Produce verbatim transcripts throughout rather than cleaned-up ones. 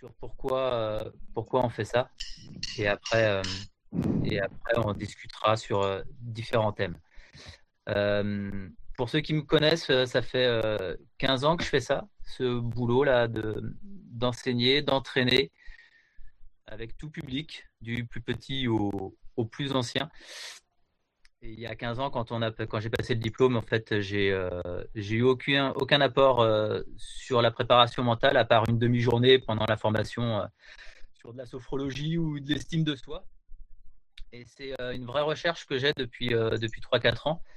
sur pourquoi, euh, pourquoi on fait ça. Et après, euh, et après on discutera sur euh, différents thèmes. Euh, pour ceux qui me connaissent, euh, ça fait euh, quinze ans que je fais ça, ce boulot-là de, d'enseigner, d'entraîner avec tout public, du plus petit au, au plus ancien. Et il y a quinze ans, quand, on a, quand j'ai passé le diplôme, en fait, j'ai euh, j'ai eu aucun, aucun apport euh, sur la préparation mentale, à part une demi-journée pendant la formation euh, sur de la sophrologie ou de l'estime de soi. Et c'est euh, une vraie recherche que j'ai depuis, euh, depuis trois quatre ans.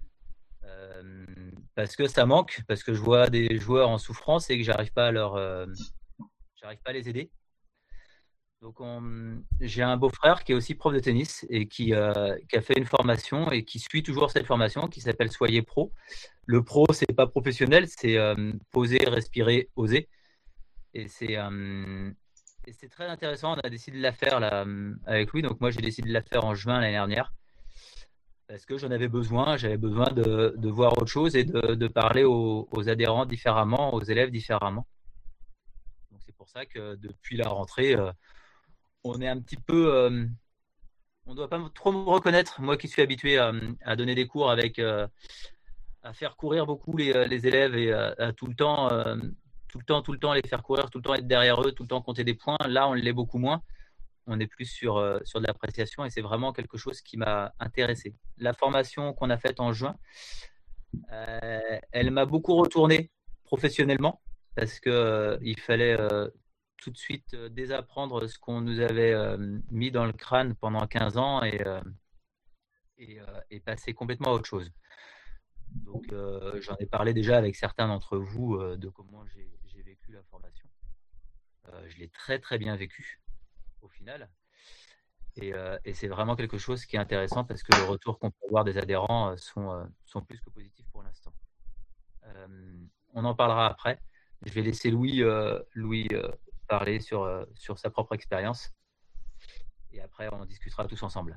Euh, parce que ça manque, parce que je vois des joueurs en souffrance et que j'arrive pas à leur, euh, j'arrive pas à les aider. Donc on, j'ai un beau-frère qui est aussi prof de tennis et qui, euh, qui a fait une formation et qui suit toujours cette formation qui s'appelle Soyez Pro. Le pro, c'est pas professionnel, c'est euh, poser, respirer, oser. Et c'est euh, et c'est très intéressant. On a décidé de la faire là avec lui. Donc moi, j'ai décidé de la faire en juin l'année dernière parce que j'en avais besoin. J'avais besoin de, de voir autre chose et de, de parler aux, aux adhérents différemment, aux élèves différemment. Donc c'est pour ça que depuis la rentrée, euh, on est un petit peu, euh, on ne doit pas trop me reconnaître, moi qui suis habitué à, à donner des cours avec, euh, à faire courir beaucoup les, les élèves et à, à tout le temps, euh, tout le temps, tout le temps les faire courir, tout le temps être derrière eux, tout le temps compter des points. Là, on l'est beaucoup moins. On est plus sur, euh, sur de l'appréciation et c'est vraiment quelque chose qui m'a intéressé. La formation qu'on a faite en juin, euh, elle m'a beaucoup retourné professionnellement parce que euh, il fallait euh, tout de suite euh, désapprendre ce qu'on nous avait euh, mis dans le crâne pendant quinze ans et, euh, et, euh, et passer complètement à autre chose. Donc euh, j'en ai parlé déjà avec certains d'entre vous euh, de comment j'ai, j'ai vécu la formation. Euh, je l'ai très très bien vécu au final. Et, euh, et c'est vraiment quelque chose qui est intéressant parce que les retours qu'on peut avoir des adhérents euh, sont, euh, sont plus que positifs pour l'instant. Euh, on en parlera après. Je vais laisser Louis, euh, Louis euh, parler sur, euh, sur sa propre expérience. Et après, on discutera tous ensemble.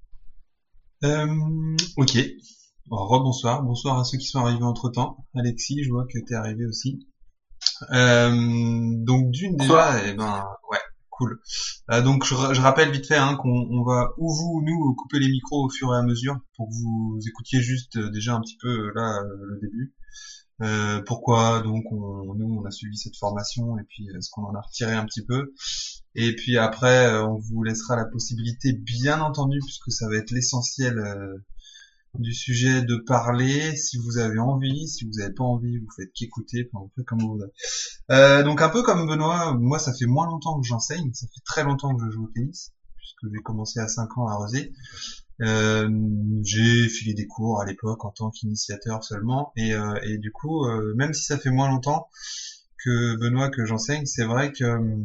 Euh, ok. Bon, rebonsoir. Bonsoir à ceux qui sont arrivés entre temps. Alexis, je vois que t'es arrivé aussi. Euh, donc d'une Bonsoir. déjà, eh ben, ouais, cool. Euh, donc je, je rappelle vite fait hein, qu'on on va ou vous ou nous couper les micros au fur et à mesure pour que vous écoutiez juste euh, déjà un petit peu euh, là euh, le début. Euh, pourquoi donc on, nous on a suivi cette formation et puis est-ce qu'on en a retiré un petit peu et puis après euh, on vous laissera la possibilité bien entendu puisque ça va être l'essentiel euh, du sujet de parler si vous avez envie, si vous avez pas envie vous faites qu'écouter, enfin, vous faites comme vous voulez. Euh, donc un peu comme Benoît, moi ça fait moins longtemps que j'enseigne, ça fait très longtemps que je joue au tennis puisque j'ai commencé à cinq ans à Rezé. Euh, j'ai filé des cours à l'époque en tant qu'initiateur seulement et, euh, et du coup euh, même si ça fait moins longtemps que Benoît que j'enseigne, c'est vrai que euh,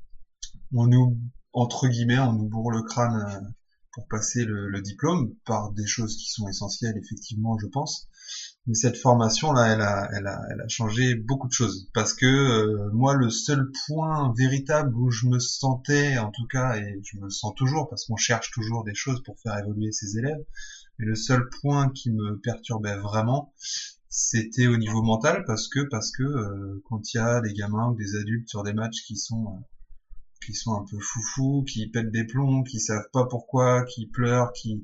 on nous entre guillemets on nous bourre le crâne euh, pour passer le, le diplôme par des choses qui sont essentielles effectivement je pense. Mais cette formation là, elle a, elle a, elle a changé beaucoup de choses parce que euh, moi, le seul point véritable où je me sentais, en tout cas, et je me le sens toujours parce qu'on cherche toujours des choses pour faire évoluer ses élèves, mais le seul point qui me perturbait vraiment, c'était au niveau mental parce que parce que euh, quand il y a des gamins ou des adultes sur des matchs qui sont euh, qui sont un peu foufous, qui pètent des plombs, qui savent pas pourquoi, qui pleurent, qui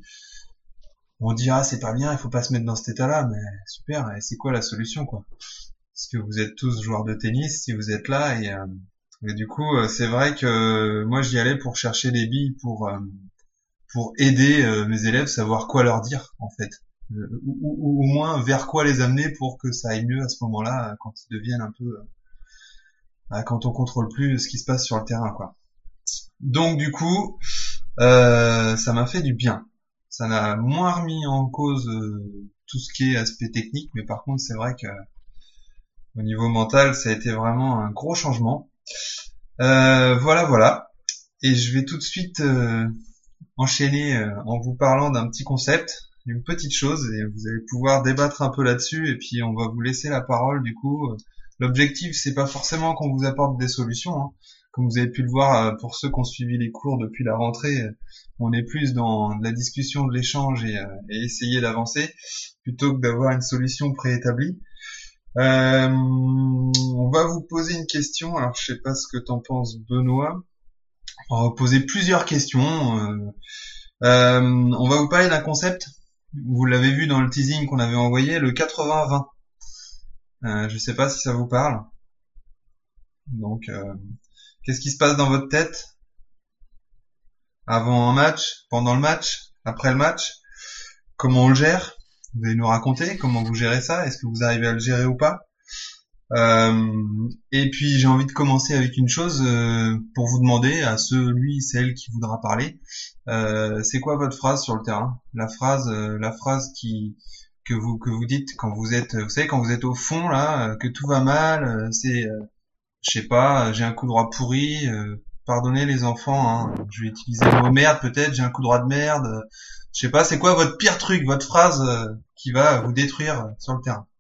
on dit ah c'est pas bien, il faut pas se mettre dans cet état-là, mais super, et c'est quoi la solution quoi? Parce que vous êtes tous joueurs de tennis, si vous êtes là, et, euh, et du coup euh, c'est vrai que moi j'y allais pour chercher des billes pour euh, pour aider euh, mes élèves, savoir quoi leur dire en fait, Euh, ou, ou- ou au moins vers quoi les amener pour que ça aille mieux à ce moment-là, quand ils deviennent un peu, euh, quand on contrôle plus ce qui se passe sur le terrain quoi. Donc du coup euh, ça m'a fait du bien. Ça n'a moins remis en cause euh, tout ce qui est aspect technique, mais par contre c'est vrai que au niveau mental ça a été vraiment un gros changement. Euh, voilà voilà. Et je vais tout de suite euh, enchaîner euh, en vous parlant d'un petit concept, une petite chose, et vous allez pouvoir débattre un peu là-dessus, et puis on va vous laisser la parole du coup. L'objectif c'est pas forcément qu'on vous apporte des solutions, hein. Comme vous avez pu le voir pour ceux qui ont suivi les cours depuis la rentrée, on est plus dans la discussion, de l'échange et, et essayer d'avancer plutôt que d'avoir une solution préétablie. Euh, on va vous poser une question. Alors, je sais pas ce que t'en penses, Benoît. On va vous poser plusieurs questions. Euh, euh, on va vous parler d'un concept. Vous l'avez vu dans le teasing qu'on avait envoyé, le quatre-vingts vingt. Euh, je sais pas si ça vous parle. Donc, euh, qu'est-ce qui se passe dans votre tête avant un match, pendant le match, après le match? Comment on le gère? Vous allez nous raconter comment vous gérez ça? Est-ce que vous arrivez à le gérer ou pas? Euh, et puis j'ai envie de commencer avec une chose euh, pour vous demander à celui, celle qui voudra parler, euh, c'est quoi votre phrase sur le terrain? La phrase, euh, la phrase qui que vous que vous dites quand vous êtes, vous savez, quand vous êtes au fond là, euh, que tout va mal, euh, c'est, euh, je sais pas, euh, j'ai un coup droit pourri. Euh, pardonnez les enfants, hein, je vais utiliser le mot merde peut-être, j'ai un coup droit de merde. euh, je sais pas, c'est quoi votre pire truc, votre phrase euh, qui va vous détruire sur le terrain?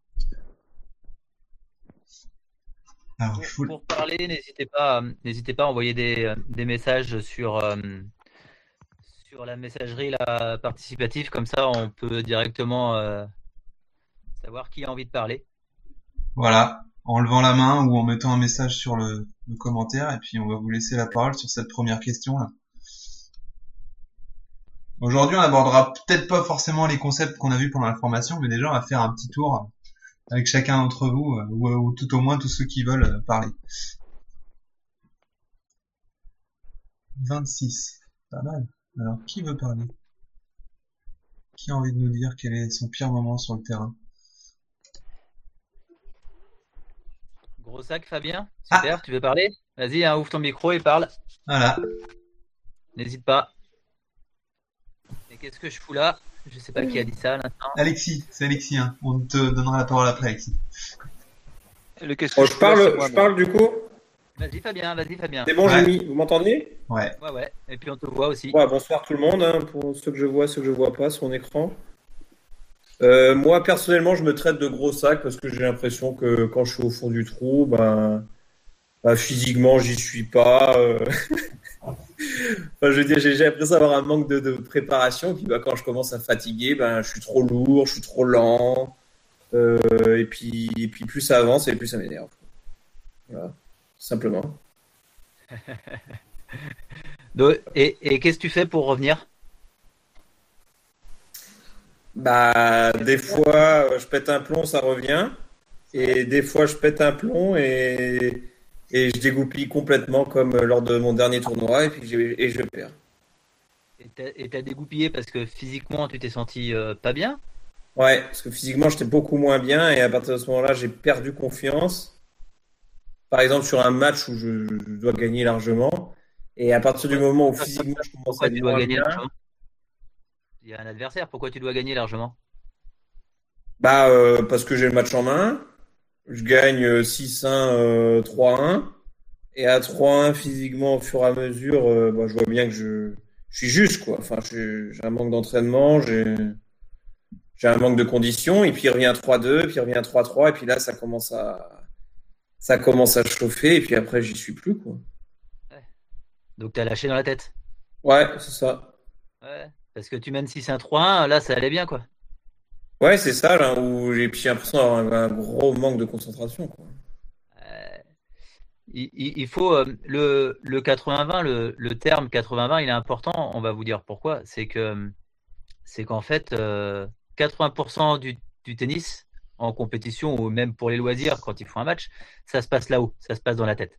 Alors, Pour, je vous... pour parler, n'hésitez pas, euh, n'hésitez pas à envoyer des, euh, des messages sur, euh, sur la messagerie là, participative, comme ça on peut directement euh, savoir qui a envie de parler. Voilà, en levant la main ou en mettant un message sur le, le commentaire, et puis on va vous laisser la parole sur cette première question là. Aujourd'hui, on abordera peut-être pas forcément les concepts qu'on a vus pendant la formation, mais déjà on va faire un petit tour avec chacun d'entre vous, euh, ou, ou tout au moins tous ceux qui veulent euh, parler. vingt-six, pas mal. Alors, qui veut parler? Qui a envie de nous dire quel est son pire moment sur le terrain? Gros sac, Fabien, super, ah. Tu veux parler? Vas-y, hein, ouvre ton micro et parle. Voilà. N'hésite pas. Et qu'est-ce que je fous là? Je sais pas qui a dit ça maintenant. Alexis, c'est Alexis, hein. On te donnera la parole après, Alexis. Le qu'est-ce que oh, je, je parle, là, moi, je parle du coup. Vas-y Fabien, vas-y Fabien. C'est bon, ouais. J'ai mis, vous m'entendez? Ouais. Ouais, ouais. Et puis on te voit aussi. Ouais, bonsoir tout le monde, hein, pour ceux que je vois, ceux que je vois pas sur mon écran. Euh, moi personnellement, je me traite de gros sac parce que j'ai l'impression que quand je suis au fond du trou, ben, ben physiquement, j'y suis pas. Euh... enfin, je veux dire, j'ai l'impression d'avoir un manque de, de préparation. Puis ben, quand je commence à fatiguer, ben, je suis trop lourd, je suis trop lent. Euh, et, puis, et puis plus ça avance et plus ça m'énerve. Voilà, simplement. et et qu'est-ce que tu fais pour revenir? Bah, des fois, je pète un plomb, ça revient. Et des fois, je pète un plomb et, et je dégoupille complètement comme lors de mon dernier tournoi et puis je, et je perds. Et t'as dégoupillé parce que physiquement, tu t'es senti euh, pas bien? Ouais, parce que physiquement, j'étais beaucoup moins bien et à partir de ce moment-là, j'ai perdu confiance. Par exemple, sur un match où je, je dois gagner largement. Et à partir du moment où physiquement, je commence Pourquoi à tu dois gagner bien, largement? Il y a un adversaire, pourquoi tu dois gagner largement? Bah, euh, parce que j'ai le match en main. Je gagne six un, euh, trois un. Et à trois un, physiquement, au fur et à mesure, euh, bah, je vois bien que je, je suis juste, quoi. Enfin, j'ai un manque d'entraînement, j'ai un manque de conditions. Et puis, il revient trois deux, puis il revient trois trois. Et puis là, ça commence à, ça commence à chauffer. Et puis après, j'y suis plus, quoi. Ouais. Donc, t'as lâché dans la tête? Ouais, c'est ça. Ouais. Parce que tu mènes six un trois un, là, ça allait bien, quoi. Ouais, c'est ça, là, où j'ai l'impression d'avoir un, un gros manque de concentration, quoi. Euh, il, il faut euh, le, le quatre-vingts vingt, le, le terme quatre-vingts vingt, il est important. On va vous dire pourquoi. C'est que c'est qu'en fait, euh, quatre-vingts pour cent du, du tennis en compétition ou même pour les loisirs, quand ils font un match, ça se passe là-haut, ça se passe dans la tête.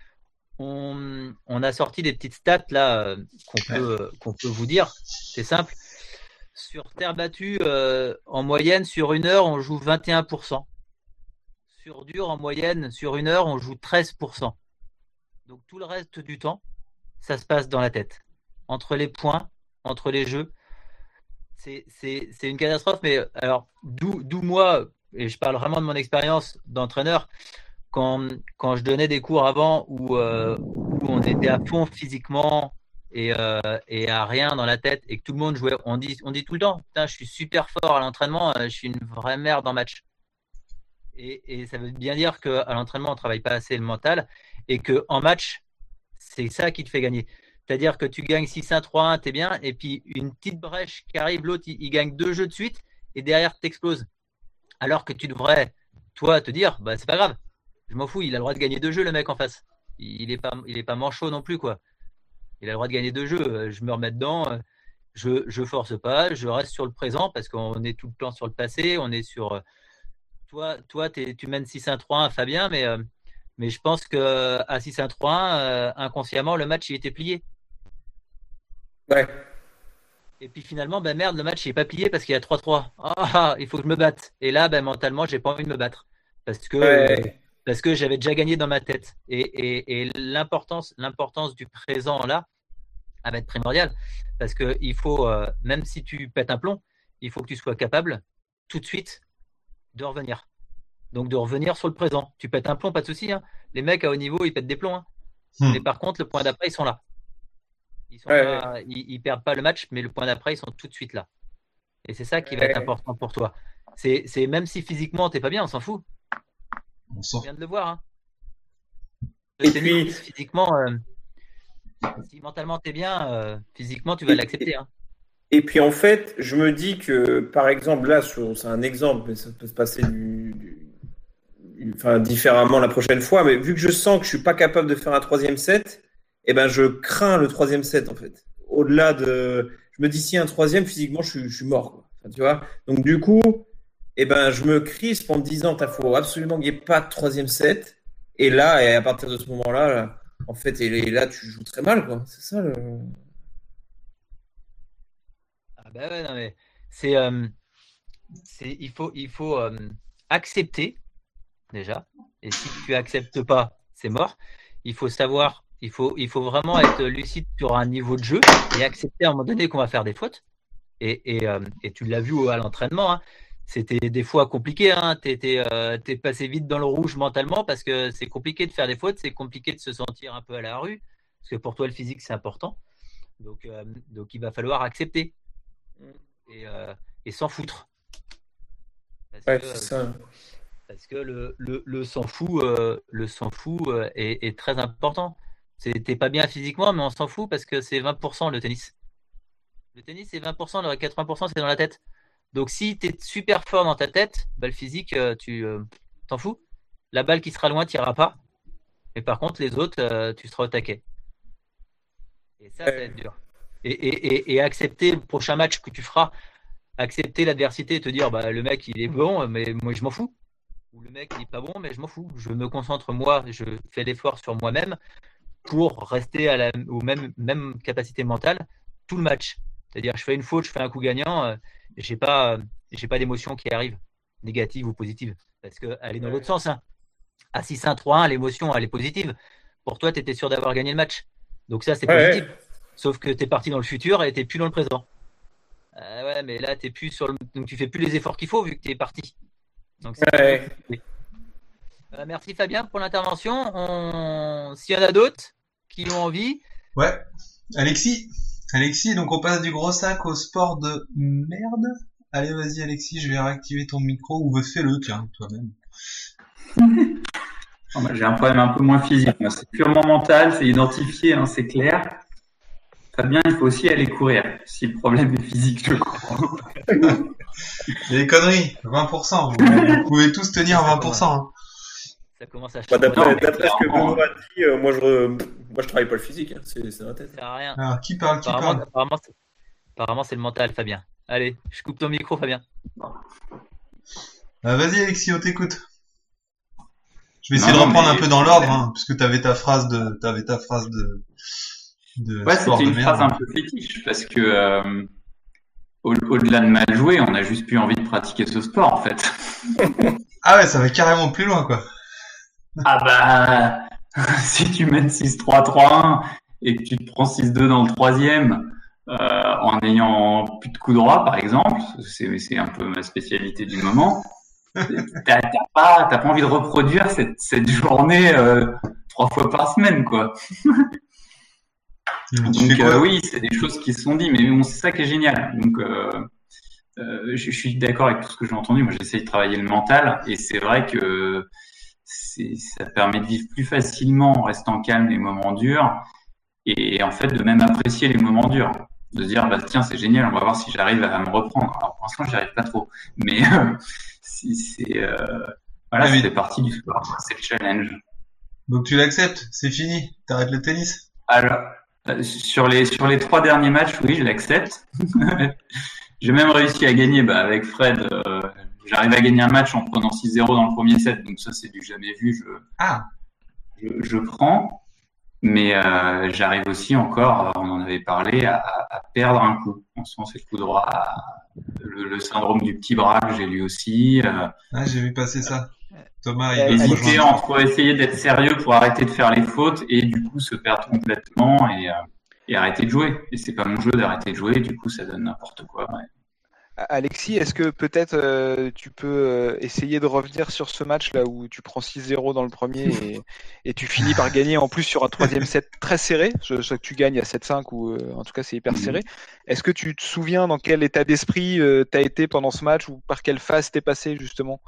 On, on a sorti des petites stats là qu'on peut, qu'on peut vous dire. C'est simple. Sur terre battue, euh, en moyenne, sur une heure, on joue vingt et un pour cent. Sur dur, en moyenne, sur une heure, on joue treize pour cent. Donc tout le reste du temps, ça se passe dans la tête. Entre les points, entre les jeux, c'est une catastrophe. Mais alors, d'où moi, et je parle vraiment de mon expérience d'entraîneur, quand, quand je donnais des cours avant où, euh, où on était à fond physiquement, Et, euh, et à rien dans la tête et que tout le monde jouait, on dit, on dit tout le temps, putain, je suis super fort à l'entraînement, je suis une vraie merde en match. Et, et ça veut bien dire qu'à l'entraînement, on ne travaille pas assez le mental et qu'en match, c'est ça qui te fait gagner. C'est-à-dire que tu gagnes six un, trois un, t'es bien, et puis une petite brèche qui arrive, l'autre, il, il gagne deux jeux de suite et derrière, t'exploses. Alors que tu devrais toi te dire, bah c'est pas grave, je m'en fous, il a le droit de gagner deux jeux le mec en face. Il est pas, il est pas manchot non plus quoi. Il a le droit de gagner deux jeux. Je me remets dedans, je, je force pas, je reste sur le présent parce qu'on est tout le temps sur le passé, on est sur. Toi, toi, t'es, tu mènes six un trois un, Fabien, mais euh, mais je pense que à six un trois un, euh, inconsciemment le match il était plié. Ouais. Et puis finalement, ben merde, le match il est pas plié parce qu'il y a trois trois. Ah, il faut que je me batte. Et là, ben mentalement, j'ai pas envie de me battre parce que Ouais. parce que j'avais déjà gagné dans ma tête. Et, et, et l'importance l'importance du présent là, elle va être primordiale parce que il faut euh, même si tu pètes un plomb, il faut que tu sois capable tout de suite de revenir. Donc de revenir sur le présent. Tu pètes un plomb, pas de souci. Hein. Les mecs à haut niveau, ils pètent des plombs. Hein. Hmm. Mais par contre, le point d'après, ils sont là. Ils sont Ouais. pas, ils, ils perdent pas le match, mais le point d'après, ils sont tout de suite là. Et c'est ça qui va Ouais. être important pour toi. C'est, c'est même si physiquement t'es pas bien, on s'en fout. On On sort. vient de le voir. Hein. Le Et tennis, puis, physiquement, euh, si mentalement t'es bien, euh, physiquement tu vas et, l'accepter. Hein. et puis en fait, je me dis que, par exemple, là, sur, c'est un exemple, mais ça peut se passer du, du- enfin, différemment la prochaine fois, mais vu que je sens que je suis pas capable de faire un troisième set, eh ben, je crains le troisième set, en fait. Au-delà de, je me dis, si un troisième, physiquement, je suis, je suis mort, quoi. Enfin, tu vois? Donc, du coup, eh ben, je me crispe en me disant, il faut absolument qu'il n'y ait pas de troisième set. Et là, et à partir de ce moment-là, là, en fait, et et là, tu joues très mal, quoi. C'est ça le. Ah bah ouais, non mais c'est, euh, c'est, il faut, il faut euh, accepter déjà. Et si tu acceptes pas, c'est mort. Il faut savoir, il faut, il faut vraiment être lucide sur un niveau de jeu et accepter à un moment donné qu'on va faire des fautes. Et, et, euh, et tu l'as vu au- à l'entraînement, hein. C'était des fois compliqué. Hein. T'es, t'es, euh, t'es passé vite dans le rouge mentalement parce que c'est compliqué de faire des fautes, c'est compliqué de se sentir un peu à la rue parce que pour toi le physique c'est important. Donc, euh, donc il va falloir accepter et, euh, et s'en foutre parce Ouais, que c'est ça. parce que le, le, le s'en fout, euh, le s'en fout euh, est, est très important. C'est, t'es pas bien physiquement, mais on s'en fout parce que c'est vingt pour cent le tennis. Le tennis, c'est vingt pour cent, le quatre-vingts pour cent, c'est dans la tête. Donc, si tu es super fort dans ta tête, bah, le physique, euh, tu euh, t'en fous. La balle qui sera loin, tu n'iras pas. Mais par contre, les autres, euh, tu seras au taquet. Et ça, ça va être dur. Et, et, et, et accepter le prochain match que tu feras, accepter l'adversité et te dire, bah, le mec, il est bon, mais moi, je m'en fous. Ou le mec, il est pas bon, mais je m'en fous. Je me concentre, moi, je fais l'effort sur moi-même pour rester à la, aux mêmes, mêmes capacités mentales tout le match. C'est-à-dire, je fais une faute, je fais un coup gagnant, euh, j'ai pas, euh, j'ai pas d'émotion qui arrive, négative ou positive, parce qu'elle est dans Ouais. l'autre sens. Hein. À six un trois un, l'émotion, elle est positive. Pour toi, tu étais sûr d'avoir gagné le match. Donc ça, c'est Ouais, positif. ouais. Sauf que tu es parti dans le futur et tu n'es plus dans le présent. Euh, ouais, mais là, t'es plus sur le... Donc tu fais plus les efforts qu'il faut vu que tu es parti. Donc c'est un peu Ouais. compliqué. Euh, merci Fabien pour l'intervention. On... S'il y en a d'autres qui ont envie, Ouais. Alexis. Alexis, donc on passe du gros sac au sport de merde. Allez, vas-y Alexis, je vais réactiver ton micro ou fais-le, tiens, toi-même. Oh, bah, j'ai un problème un peu moins physique. Moi, c'est purement mental, c'est identifié, hein, c'est clair. Fabien, il faut aussi aller courir. Si le problème est physique, je crois. Les conneries, vingt pour cent. Vous, vous pouvez tous tenir vingt pour cent. Hein. ça commence à Bah, d'après, Non, mais d'après ce que clairement, Benoît a dit, euh, moi, je, re- moi, je travaille pas le physique, hein. C'est, c'est dans la tête. Ça sert à rien. Alors, qui parle, qui Apparemment, parle apparemment, c'est... apparemment, c'est le mental, Fabien. Allez, je coupe ton micro, Fabien. euh, Vas-y Alexis, on t'écoute. Je vais essayer Non, de reprendre mais- un peu dans l'ordre, hein, puisque t'avais ta phrase de, t'avais ta phrase de, de Ouais, sport c'était de une merde. phrase un peu fétiche parce que euh, au- au-delà de mal jouer, on a juste plus envie de pratiquer ce sport en fait. Ah ouais, ça va carrément plus loin, quoi. Ah bah, si tu mènes six trois trois un et que tu te prends six deux dans le troisième euh, en ayant plus de coup droit par exemple, c'est, c'est un peu ma spécialité du moment. T'as, t'as pas, t'as pas envie de reproduire cette, cette journée euh, trois fois par semaine quoi. Tu Donc fais quoi euh, oui, c'est des choses qui se sont dites, mais bon, c'est ça qui est génial. Donc euh, euh, je, je suis d'accord avec tout ce que j'ai entendu. Moi, j'essaie de travailler le mental, et c'est vrai que c'est, ça permet de vivre plus facilement en restant calme les moments durs, et en fait de même apprécier les moments durs, de se dire bah tiens c'est génial, on va voir si j'arrive à me reprendre. Alors pour l'instant, j'y arrive pas trop, mais euh, si c'est euh, Voilà, Ah, ça mais- fait partie du sport, c'est le challenge. Donc tu l'acceptes, c'est fini, t'arrêtes le tennis. Alors, euh, sur les sur les trois derniers matchs, oui, je l'accepte. J'ai même réussi à gagner, bah, avec Fred. Euh, j'arrive à gagner un match en prenant six zéro dans le premier set, donc ça c'est du jamais vu. Je Ah, je, je prends, mais euh, j'arrive aussi encore, on en avait parlé, à, à perdre un coup. En ce moment, c'est le coup droit, le, le syndrome du petit bras que j'ai lui aussi. Euh, ah j'ai vu passer ça. Thomas, il Euh, va te hésiter rejoindre. entre essayer d'être sérieux pour arrêter de faire les fautes et du coup se perdre complètement et, euh, et arrêter de jouer. Et c'est pas mon jeu d'arrêter de jouer, du coup ça donne n'importe quoi. Ouais. Alexis, est-ce que peut-être euh, tu peux euh, essayer de revenir sur ce match là où tu prends six zéro dans le premier et, et tu finis par gagner en plus sur un troisième set très serré. Je sais que tu gagnes à sept cinq ou euh, en tout cas c'est hyper Mhm. serré. Est-ce que tu te souviens dans quel état d'esprit euh, tu as été pendant ce match ou par quelle phase t'es passé justement?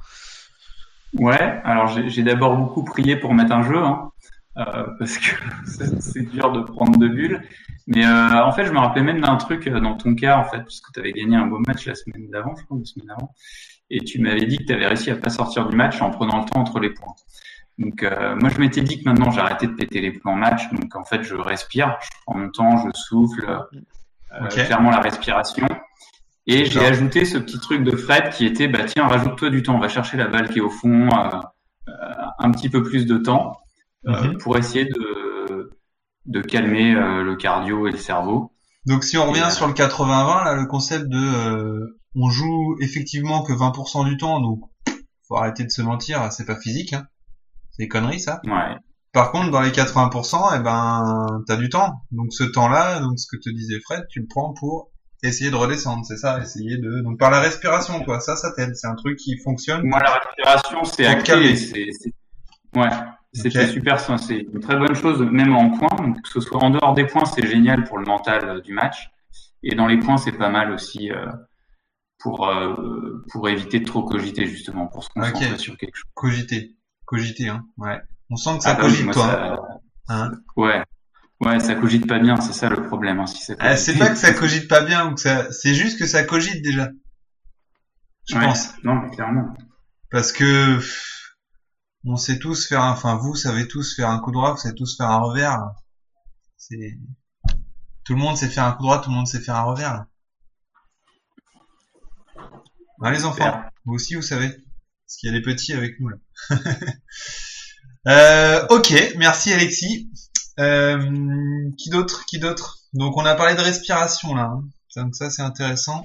Ouais, alors j'ai j'ai d'abord beaucoup prié pour mettre un jeu, hein, euh, parce que c'est c'est dur de prendre deux bulles. Mais euh, en fait, je me rappelais même d'un truc euh, dans ton cas, en fait, parce que tu avais gagné un beau match la semaine d'avant, je crois, la semaine d'avant, et tu m'avais dit que tu avais réussi à pas sortir du match en prenant le temps entre les points. Donc euh, moi, je m'étais dit que maintenant j'arrêtais de péter les plombs en match, donc en fait, je respire, je prends mon temps, je souffle, euh, Ok. clairement la respiration. Et j'ai D'accord. ajouté ce petit truc de Fred qui était, bah tiens, rajoute-toi du temps, on va chercher la balle qui est au fond, euh, euh, un petit peu plus de temps euh, Mhm. pour essayer de, de calmer euh, le cardio et le cerveau. Donc si on revient Et, euh, sur le quatre-vingts vingt, là, le concept de euh, on joue effectivement que vingt pour cent du temps, donc faut arrêter de se mentir, c'est pas physique, hein. C'est des conneries ça. Ouais, Par contre, dans les quatre-vingts pour cent, eh ben t'as du temps. Donc ce temps-là, donc ce que te disait Fred, tu le prends pour essayer de redescendre, c'est ça, essayer de donc par la respiration, quoi. Ça, ça t'aide. C'est un truc qui fonctionne. moi la respiration c'est Faut te acté, calmer. c'est, c'est, ouais, c'était Ok. super, ça, c'est une très bonne chose, même en points, donc que ce soit en dehors des points, c'est génial pour le mental euh, du match, et dans les points, c'est pas mal aussi euh, pour euh, pour éviter de trop cogiter justement, pour se concentrer Ok. sur quelque chose. Cogiter, cogiter, hein. Ouais. On sent que ça Ah bah oui, cogite, moi toi. ça, Hein. ouais, ouais, ça cogite pas bien, c'est ça le problème, hein, si ça Ah, cogite. c'est pas que ça cogite pas bien ou que ça, c'est juste que ça cogite déjà. Je Ouais, pense. non, mais clairement. Parce que pff, on sait tous faire, un, enfin vous savez tous faire un coup droit, vous savez tous faire un revers. C'est tout le monde sait faire un coup droit, tout le monde sait faire un revers. Là. Hein, les enfants, Super. vous aussi vous savez, parce qu'il y a des petits avec nous là. euh, ok, merci Alexis. Euh, qui d'autre, qui d'autre. Donc on a parlé de respiration là. Hein. Donc ça c'est intéressant.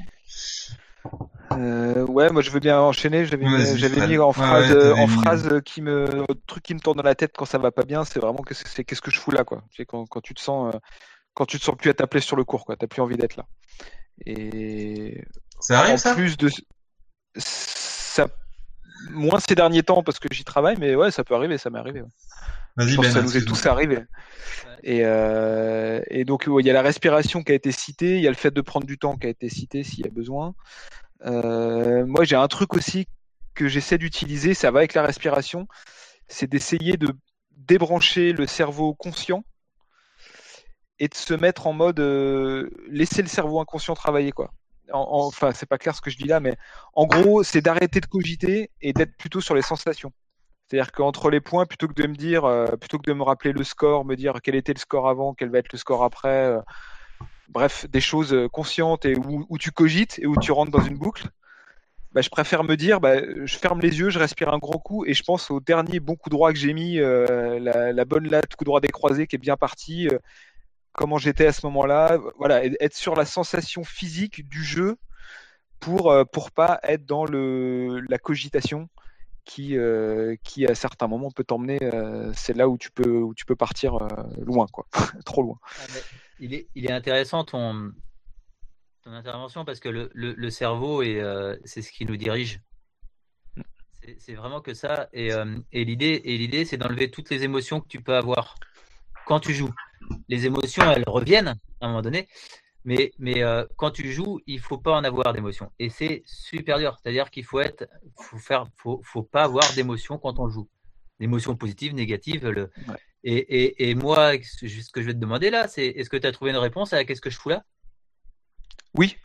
Euh, ouais, moi je veux bien enchaîner. J'avais Vas-y, j'avais Fred. mis en Ouais, phrase, ouais, euh, t'avais en mis, phrase euh, qui me, le truc qui me tourne dans la tête quand ça va pas bien, c'est vraiment que c'est c'est qu'est-ce que je fous là, quoi. Tu sais, quand, quand tu te sens, euh, quand tu te sens plus à ta place sur le court, quoi. T'as plus envie d'être là. Et Ça arrive en ça plus de ça, moins ces derniers temps parce que j'y travaille, mais ouais, ça peut arriver, ça m'est arrivé. Ouais. Je Vas-y pense Ben, que ça nous est excuse-moi. tous arrivé. Ouais. Et, euh, et donc ouais, il y a la respiration qui a été citée, il y a le fait de prendre du temps qui a été cité s'il y a besoin. Euh, moi, j'ai un truc aussi que j'essaie d'utiliser, ça va avec la respiration, c'est d'essayer de débrancher le cerveau conscient et de se mettre en mode euh, laisser le cerveau inconscient travailler, quoi. En, en, enfin, c'est pas clair ce que je dis là, mais en gros, c'est d'arrêter de cogiter et d'être plutôt sur les sensations. C'est-à-dire qu'entre les points, plutôt que de me dire, euh, plutôt que de me rappeler le score, me dire quel était le score avant, quel va être le score après, euh, bref, des choses conscientes et où, où tu cogites et où tu rentres dans une boucle. Bah, je préfère me dire, bah, je ferme les yeux, je respire un grand coup et je pense au dernier bon coup droit que j'ai mis, euh, la, la bonne latte, coup droit décroisé qui est bien parti, euh, comment j'étais à ce moment-là. Voilà, être sur la sensation physique du jeu pour euh, pour pas être dans le la cogitation qui euh, qui à certains moments peut t'emmener. Euh, c'est là où tu peux où tu peux partir euh, loin, quoi, trop loin. Ah, mais il est il est intéressant ton ton intervention parce que le, le, le cerveau est euh, c'est ce qui nous dirige. C'est, c'est vraiment que ça et, euh, et l'idée et l'idée c'est d'enlever toutes les émotions que tu peux avoir quand tu joues. Les émotions elles reviennent à un moment donné, mais mais euh, quand tu joues il faut pas en avoir d'émotions et c'est super dur. C'est-à-dire qu'il faut être faut faire faut faut pas avoir d'émotions quand on joue. D'émotions positives, négatives. Le... Ouais. Et, et, et moi ce que je vais te demander là c'est est-ce que tu as trouvé une réponse à qu'est-ce que je fous là? Oui.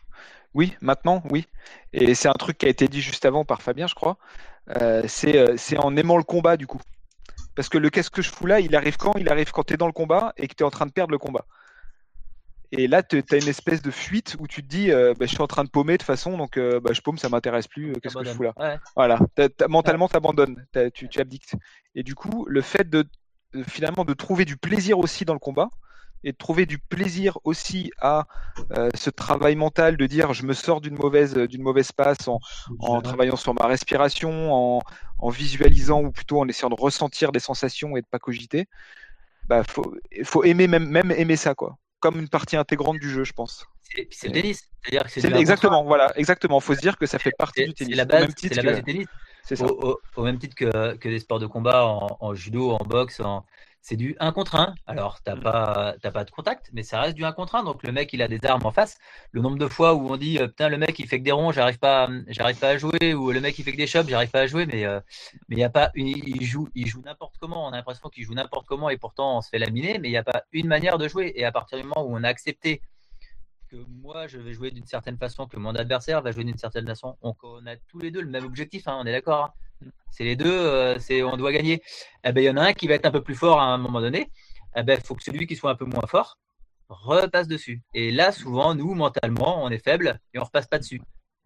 Oui, maintenant, oui. Et c'est un truc qui a été dit juste avant par Fabien, je crois. Euh, c'est, euh, c'est en aimant le combat, du coup. Parce que le qu'est-ce que je fous là, il arrive quand? Il arrive quand tu es dans le combat et que tu es en train de perdre le combat. Et là, tu as une espèce de fuite où tu te dis, euh, bah, je suis en train de paumer de toute façon, donc euh, bah, je paume, ça m'intéresse plus, euh, qu'est-ce que je fous là? Ouais. Voilà, T'as- t'as- mentalement, tu abandonnes, tu, tu abdiques. Et du coup, le fait de, de- finalement de trouver du plaisir aussi dans le combat, et de trouver du plaisir aussi à euh, ce travail mental de dire je me sors d'une mauvaise, d'une mauvaise passe en, en travaillant sur ma respiration, en, en visualisant ou plutôt en essayant de ressentir des sensations et de pas cogiter, bah, faut, faut aimer, même, même aimer ça, quoi. Comme une partie intégrante du jeu, je pense. C'est, puis c'est le tennis. C'est-à-dire que c'est C'est du un exactement, contre un. voilà, exactement. Faut se dire que ça fait partie C'est, du c'est tennis. la Au base, même c'est titre la base que- du tennis. C'est ça. Au, au- au même titre que, que des sports de combat en, en judo, en boxe, en- c'est du un contre un. Alors, t'as Mm. pas, t'as pas de contact, mais ça reste du un contre un. Donc, le mec, il a des armes en face. Le nombre de fois où on dit, euh, putain, le mec, il fait que des ronds, j'arrive pas, j'arrive pas à jouer, ou le mec, il fait que des chops, j'arrive pas à jouer, mais euh, mais il y a pas, une- il joue, il joue n'importe comment. On a l'impression qu'il joue n'importe comment et pourtant on se fait laminer, mais il n'y a pas une manière de jouer. Et à partir du moment où on a accepté que moi je vais jouer d'une certaine façon, que mon adversaire va jouer d'une certaine façon, on, on a tous les deux le même objectif, hein, on est d'accord, hein. C'est les deux, euh, c'est on doit gagner. Eh ben il y en a un qui va être un peu plus fort à un moment donné. Eh ben il faut que celui qui soit un peu moins fort repasse dessus. Et là souvent nous mentalement on est faible et on repasse pas dessus.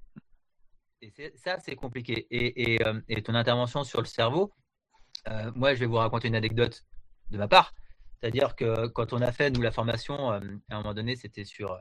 Et c'est, ça c'est compliqué. Et, et, euh, et ton intervention sur le cerveau, euh, moi je vais vous raconter une anecdote de ma part. C'est-à-dire que quand on a fait nous la formation, euh, à un moment donné c'était sur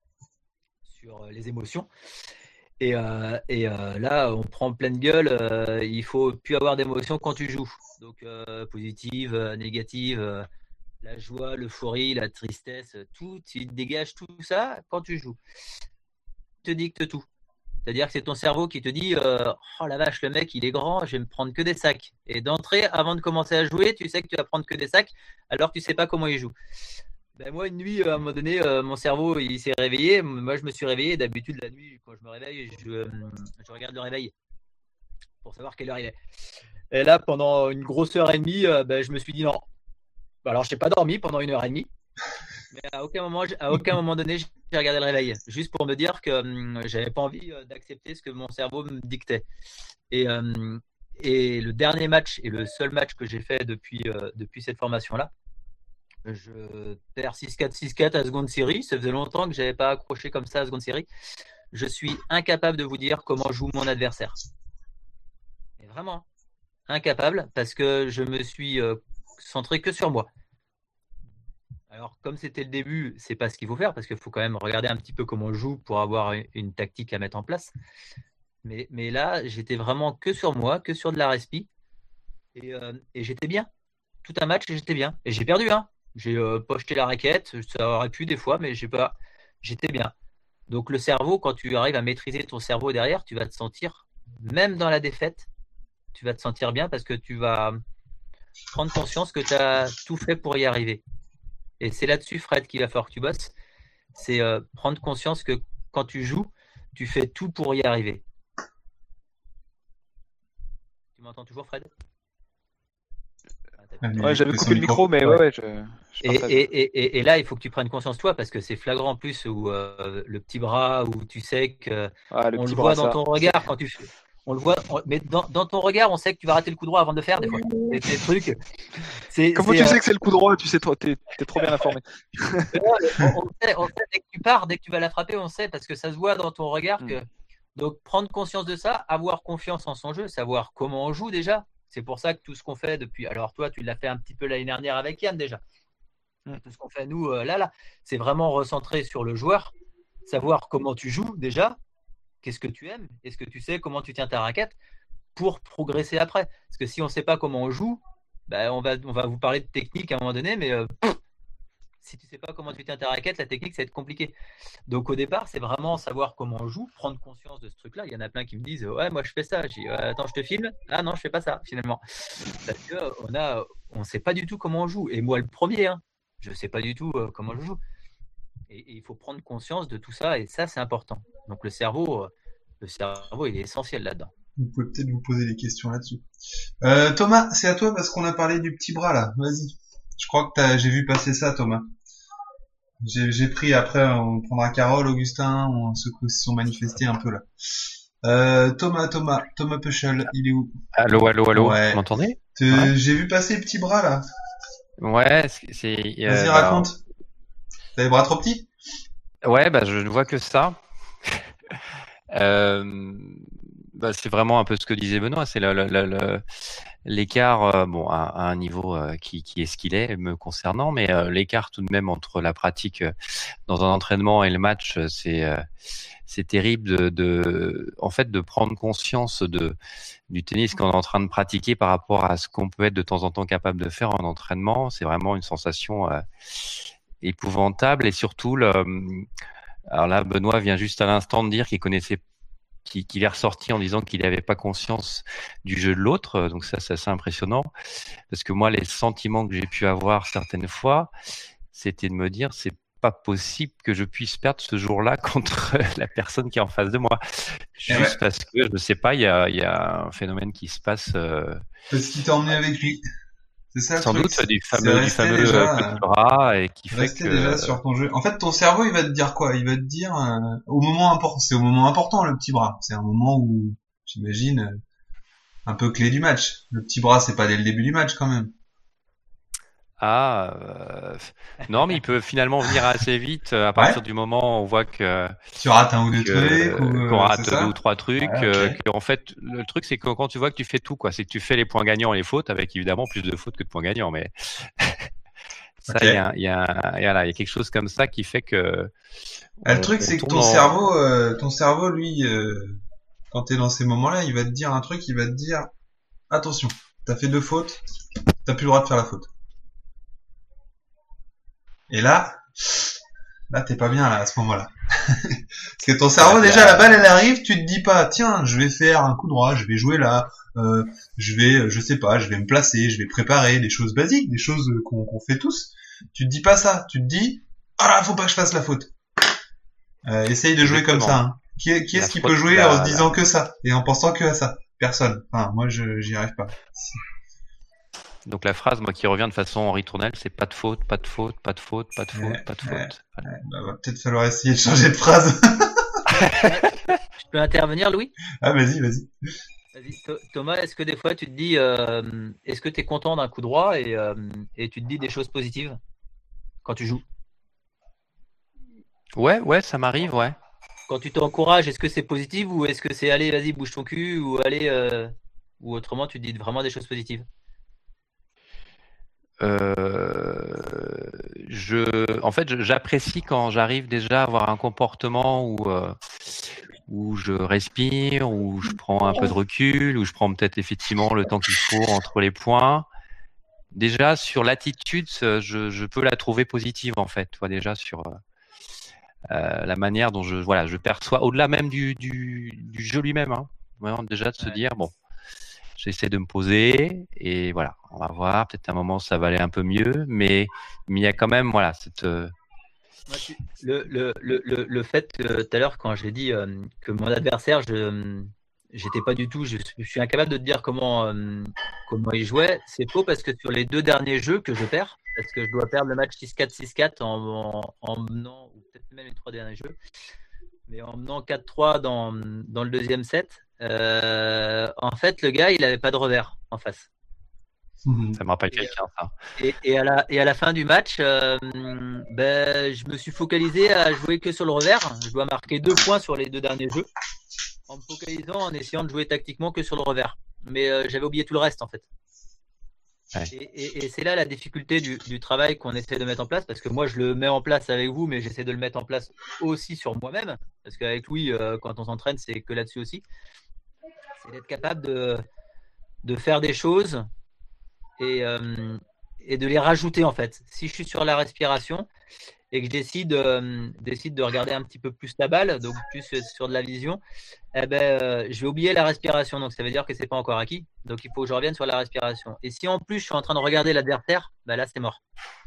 sur les émotions. Et, euh, et euh, là, on prend pleine gueule. Euh, il faut plus avoir d'émotions quand tu joues. Donc, euh, positive, euh, négative, euh, la joie, l'euphorie, la tristesse, tout, tu dégages tout ça quand tu joues. Tu te dicte tout. C'est-à-dire que c'est ton cerveau qui te dit euh, oh la vache, le mec, il est grand, je vais me prendre que des sacs. Et d'entrée, avant de commencer à jouer, tu sais que tu vas prendre que des sacs alors que tu sais pas comment il joue. Ben moi, une nuit, à un moment donné, euh, mon cerveau, il s'est réveillé. Moi, je me suis réveillé. D'habitude, la nuit, quand je me réveille, je, euh, je regarde le réveil pour savoir quelle heure il est. Et là, pendant une grosse heure et demie, euh, ben, je me suis dit non. Alors, je n'ai pas dormi pendant une heure et demie. Mais à aucun moment, à aucun moment donné, j'ai regardé le réveil. Juste pour me dire que hum, j'avais pas envie euh, d'accepter ce que mon cerveau me dictait. Et, euh, et le dernier match, et le seul match que j'ai fait depuis, euh, depuis cette formation-là, je perds six quatre, six quatre à seconde série. Ça faisait longtemps que je n'avais pas accroché comme ça à seconde série. Je suis incapable de vous dire comment joue mon adversaire. Mais vraiment incapable parce que je me suis euh, centré que sur moi. Alors, comme c'était le début, c'est pas ce qu'il faut faire parce qu'il faut quand même regarder un petit peu comment on joue pour avoir une, une tactique à mettre en place. Mais, mais là, j'étais vraiment que sur moi, que sur de la respi. Et, euh, et j'étais bien. Tout un match, j'étais bien. Et j'ai perdu, hein. J'ai euh, pas jeté la raquette, ça aurait pu des fois, mais j'ai pas. J'étais bien. Donc le cerveau, quand tu arrives à maîtriser ton cerveau derrière, tu vas te sentir, même dans la défaite, tu vas te sentir bien parce que tu vas prendre conscience que tu as tout fait pour y arriver. Et c'est là-dessus, Fred, qu'il va falloir que tu bosses. C'est euh, prendre conscience que quand tu joues, tu fais tout pour y arriver. Tu m'entends toujours, Fred ? Ouais, j'avais coupé le micro, mais ouais, ouais, je, je et, et, et, et là, il faut que tu prennes conscience toi, parce que c'est flagrant en plus où euh, le petit bras, où tu sais que ah, le on petit le voit bras, dans ça. ton regard quand tu fais. On le voit, on, mais dans, dans ton regard, on sait que tu vas rater le coup droit avant de le faire des fois. Et ces trucs. C'est, Comment c'est, tu euh... sais que c'est le coup droit? Tu sais, toi, t'es, t'es trop bien informé. on, on, sait, on sait dès que tu pars, dès que tu vas la frapper, on sait parce que ça se voit dans ton regard que. Mm. Donc prendre conscience de ça, avoir confiance en son jeu, savoir comment on joue déjà. C'est pour ça que tout ce qu'on fait depuis. Alors, toi, tu l'as fait un petit peu l'année dernière avec Yann déjà. Mmh. Tout ce qu'on fait, nous, euh, là, là, c'est vraiment recentrer sur le joueur, savoir comment tu joues déjà, qu'est-ce que tu aimes, est-ce que tu sais comment tu tiens ta raquette pour progresser après. Parce que si on ne sait pas comment on joue, ben, on, va, on va vous parler de technique à un moment donné, mais euh, pff, si tu ne sais pas comment tu tiens ta raquette, la technique, ça va être compliqué. Donc, au départ, c'est vraiment savoir comment on joue, prendre conscience de ce truc-là. Il y en a plein qui me disent « Ouais, moi, je fais ça. » Je dis « Attends, je te filme. » Ah non, je ne fais pas ça, finalement. Parce qu'on a, on ne sait pas du tout comment on joue. Et moi, le premier, hein, je ne sais pas du tout euh, comment je joue. Et, et il faut prendre conscience de tout ça. Et ça, c'est important. Donc, le cerveau, euh, le cerveau, il est essentiel là-dedans. Vous pouvez peut-être vous poser des questions là-dessus. Euh, Thomas, c'est à toi parce qu'on a parlé du petit bras, là. Vas-y. Je crois que t'as, j'ai vu passer ça, Thomas. J'ai, j'ai pris après, on prendra Carole, Augustin, on, ceux qui se sont manifestés un peu là. Euh, Thomas, Thomas, Thomas Peuchel, il est où? Allô, allô, allô, Ouais. vous m'entendez? Te- Ouais. J'ai vu passer les petits bras là. Ouais, c'est... c'est, euh, Vas-y, bah, raconte. T'as les bras trop petits? ouais, bah, je ne vois que ça. Euh, bah, c'est vraiment un peu ce que disait Benoît, c'est le, le, le- le- l'écart, euh, bon, à, à un niveau euh, qui, qui est ce qu'il est, me concernant, mais euh, l'écart tout de même entre la pratique euh, dans un entraînement et le match, euh, c'est euh, c'est terrible de, de, en fait, de prendre conscience de du tennis qu'on est en train de pratiquer par rapport à ce qu'on peut être de temps en temps capable de faire en entraînement. C'est vraiment une sensation euh, épouvantable et surtout le, alors là, Benoît vient juste à l'instant de dire qu'il connaissait, qu'il qu'il est ressorti en disant qu'il n'avait pas conscience du jeu de l'autre. Donc ça, c'est assez impressionnant. Parce que moi, les sentiments que j'ai pu avoir certaines fois, c'était de me dire, c'est pas possible que je puisse perdre ce jour-là contre la personne qui est en face de moi. Juste ouais. parce que, je sais pas, il y a, il y a un phénomène qui se passe. Euh, Parce qu'il t'a emmené avec lui. C'est ça le sans truc. doute du C'est fameux, du resté fameux déjà, petit bras et qui fait Rester que. déjà sur ton jeu. En fait, ton cerveau, il va te dire quoi? Il va te dire euh, au moment important. C'est au moment important le petit bras. C'est un moment où, j'imagine, euh, un peu clé du match. Le petit bras, c'est pas dès le début du match quand même. Ah, euh, non, mais il peut finalement venir assez vite euh, à partir Ouais. du moment où on voit que Tu rates un ou deux que- trucs ou qu'on euh, rate c'est ça? deux ou trois trucs. Ouais, ok. euh, que, en fait, le truc c'est que quand tu vois que tu fais tout, quoi, c'est que tu fais les points gagnants et les fautes, avec évidemment plus de fautes que de points gagnants, mais ça, Ok. il y a, il y a, il y a, là, il y a quelque chose comme ça qui fait que Ah, le on- truc, on c'est que tourne ton en- cerveau, euh, ton cerveau, lui, euh, quand t'es dans ces moments-là, il va te dire un truc, il va te dire, attention, t'as fait deux fautes, t'as plus le droit de faire la faute. Et là, là, t'es pas bien là à ce moment-là. Parce que ton cerveau, Ouais, déjà, là- la balle, elle arrive, tu te dis pas, tiens, je vais faire un coup droit, je vais jouer là, euh, je vais, je sais pas, je vais me placer, je vais préparer des choses basiques, des choses qu'on qu'on fait tous. Tu te dis pas ça, tu te dis, ah là, faut pas que je fasse la faute. Euh, essaye de jouer comme ça. Exactement. Hein. Qui, est- qui La est-ce qui faute, peut jouer la- en se la- disant que ça et en pensant que à ça? Personne. Enfin, moi, je j'y arrive pas. Donc la phrase, moi, qui revient de façon en ritournelle, c'est pas de faute, pas de faute, pas de faute, pas de faute, Ouais, pas de ouais. faute. Voilà. Ouais, bah, va peut-être falloir essayer de changer de phrase. Je peux intervenir, Louis? Ah, vas-y, vas-y. Vas-y. Tho- Thomas, est-ce que des fois tu te dis, euh, est-ce que tu es content d'un coup droit et, euh, et tu te dis des choses positives quand tu joues? Ouais, ouais, ça m'arrive, ouais. Quand tu t'encourages, est-ce que c'est positif ou est-ce que c'est allez, vas-y, bouge ton cul ou allez, euh, ou autrement tu te dis vraiment des choses positives? Euh, je, en fait, je- j'apprécie quand j'arrive déjà à avoir un comportement où, euh, où je respire, où je prends un peu de recul, où je prends peut-être effectivement le temps qu'il faut entre les points. Déjà, sur l'attitude, euh, je, je peux la trouver positive, en fait. Tu vois, déjà sur euh, euh, la manière dont je, voilà, je perçois, au-delà même du, du, du jeu lui-même, hein. Vraiment, déjà de se Ouais. dire, bon, j'essaie de me poser et voilà, on va voir. Peut-être à un moment ça va aller un peu mieux, mais mais il y a quand même voilà cette euh, Moi, tu- Le, le, le, le, le fait que tout à l'heure, quand j'ai dit euh, que mon adversaire, je j'étais pas du tout, je, je suis incapable de te dire comment, euh, comment il jouait, c'est faux parce que sur les deux derniers jeux que je perds, parce que je dois perdre le match six quatre six quatre en, en, en menant, ou peut-être même les trois derniers jeux, mais en menant quatre trois dans, dans le deuxième set, euh, en fait, le gars, il avait pas de revers en face. Mhm. ça me rappelle Et, quelqu'un ça. Et, et, à la, et à la fin du match, euh, ben, je me suis focalisé à jouer que sur le revers. Je dois marquer deux points sur les deux derniers jeux en me focalisant, en essayant de jouer tactiquement que sur le revers. Mais euh, j'avais oublié tout le reste en fait. Ouais. Et, et, et c'est là la difficulté du, du travail qu'on essaie de mettre en place, parce que moi je le mets en place avec vous, mais j'essaie de le mettre en place aussi sur moi-même, parce qu'avec Louis, euh, quand on s'entraîne, c'est que là-dessus aussi. C'est d'être capable de, de faire des choses et, euh, et de les rajouter en fait. Si je suis sur la respiration et que je décide, euh, décide de regarder un petit peu plus la balle, donc plus sur de la vision, eh ben, euh, je vais oublier la respiration. Donc ça veut dire que c'est pas encore acquis. Donc il faut que je revienne sur la respiration. Et si en plus je suis en train de regarder l'adversaire, ben là c'est mort.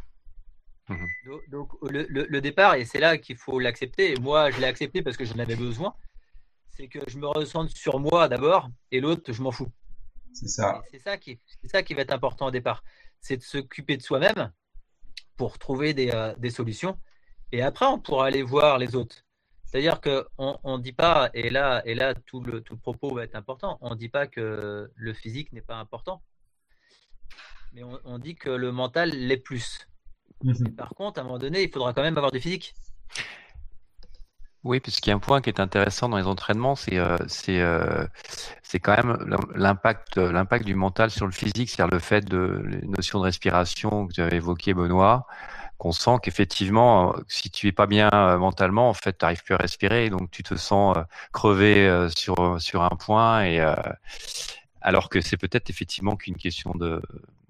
Mhm. Donc, donc le, le, le départ, et c'est là qu'il faut l'accepter, et moi je l'ai accepté parce que j'en avais besoin, c'est que je me ressente sur moi d'abord et l'autre je m'en fous. C'est ça. Et c'est ça qui, c'est ça qui va être important au départ, c'est de s'occuper de soi-même pour trouver des, euh, des solutions Et après, on pourra aller voir les autres. C'est-à-dire qu'on on dit pas, et là, et là tout, le, tout le propos va être important, on ne dit pas que le physique n'est pas important. Mais on, on dit que le mental l'est plus. Mhm. Et par contre, à un moment donné, il faudra quand même avoir du physique. Oui, parce qu'il y a un point qui est intéressant dans les entraînements, c'est euh, c'est euh, c'est quand même l'impact l'impact du mental sur le physique, c'est-à-dire le fait de les notions de respiration que tu avais évoquées, Benoît, qu'on sent qu'effectivement, euh, si tu es pas bien euh, mentalement, en fait, tu n'arrives plus à respirer, donc tu te sens euh, crevé euh, sur sur un point, et euh, alors que c'est peut-être effectivement qu'une question de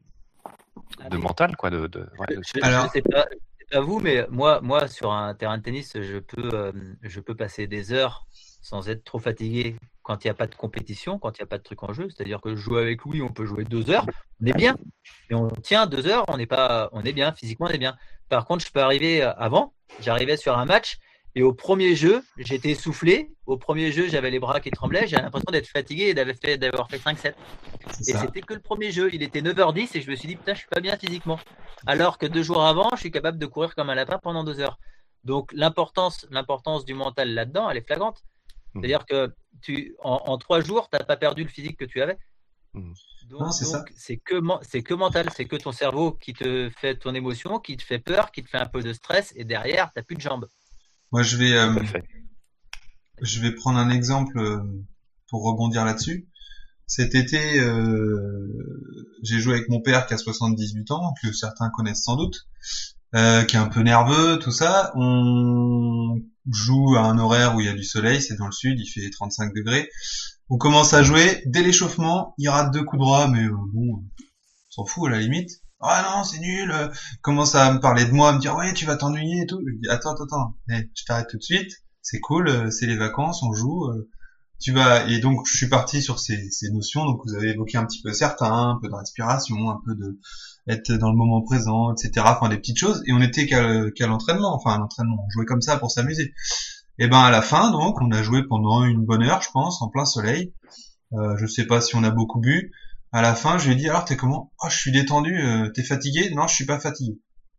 de mental, quoi, de, de, ouais, de... Je, Alors- je sais pas, je sais pas vous, mais moi, moi, sur un terrain de tennis, je peux, euh, je peux passer des heures sans être trop fatigué quand il n'y a pas de compétition, quand il n'y a pas de truc en jeu. C'est-à-dire que je joue avec Louis, on peut jouer deux heures, on est bien. Et on tient deux heures, on est pas, on est bien, physiquement, on est bien. Par contre, je peux arriver avant, j'arrivais sur un match, et au premier jeu, j'étais essoufflé. Au premier jeu, j'avais les bras qui tremblaient, j'avais l'impression d'être fatigué et d'avoir fait, d'avoir fait cinq sept. C'est Et ça. c'était que le premier jeu. Il était neuf heures dix et je me suis dit, putain, je suis pas bien physiquement. Alors que deux jours avant, je suis capable de courir comme un lapin pendant deux heures. Donc, l'importance, l'importance du mental là-dedans, elle est flagrante. Mmh. C'est-à-dire que tu, en, en trois jours, tu n'as pas perdu le physique que tu avais. Mmh. Donc, Non, c'est ça. donc, c'est que, men- c'est que mental. C'est que ton cerveau qui te fait ton émotion, qui te fait peur, qui te fait un peu de stress. Et derrière, tu n'as plus de jambes. Moi, je vais, euh, Tout à fait. je vais prendre un exemple euh, pour rebondir là-dessus. Cet été, euh, j'ai joué avec mon père qui a soixante-dix-huit ans, que certains connaissent sans doute, euh, qui est un peu nerveux, tout ça. On joue à un horaire où il y a du soleil, c'est dans le sud, il fait trente-cinq degrés. On commence à jouer, dès l'échauffement, il rate deux coups droits, mais euh, bon, on s'en fout à la limite. Ah non, c'est nul. euh, Commence à me parler de moi, à me dire ouais, tu vas t'ennuyer et tout. Je dis attends, attends, attends, hey, je t'arrête tout de suite. C'est cool, euh, c'est les vacances, on joue. euh, Tu vas et donc je suis parti sur ces, ces notions. Donc vous avez évoqué un petit peu certains, un peu de respiration, un peu de être dans le moment présent, et cetera. Enfin des petites choses. Et on était qu'à, qu'à l'entraînement. Enfin à l'entraînement, on jouait comme ça pour s'amuser. Et ben à la fin, donc on a joué pendant une bonne heure, je pense, en plein soleil. Euh, je sais pas si on a beaucoup bu. À la fin, je lui ai dit alors t'es comment? Oh, je suis détendu. Euh, t'es fatigué? Non, je suis pas fatigué.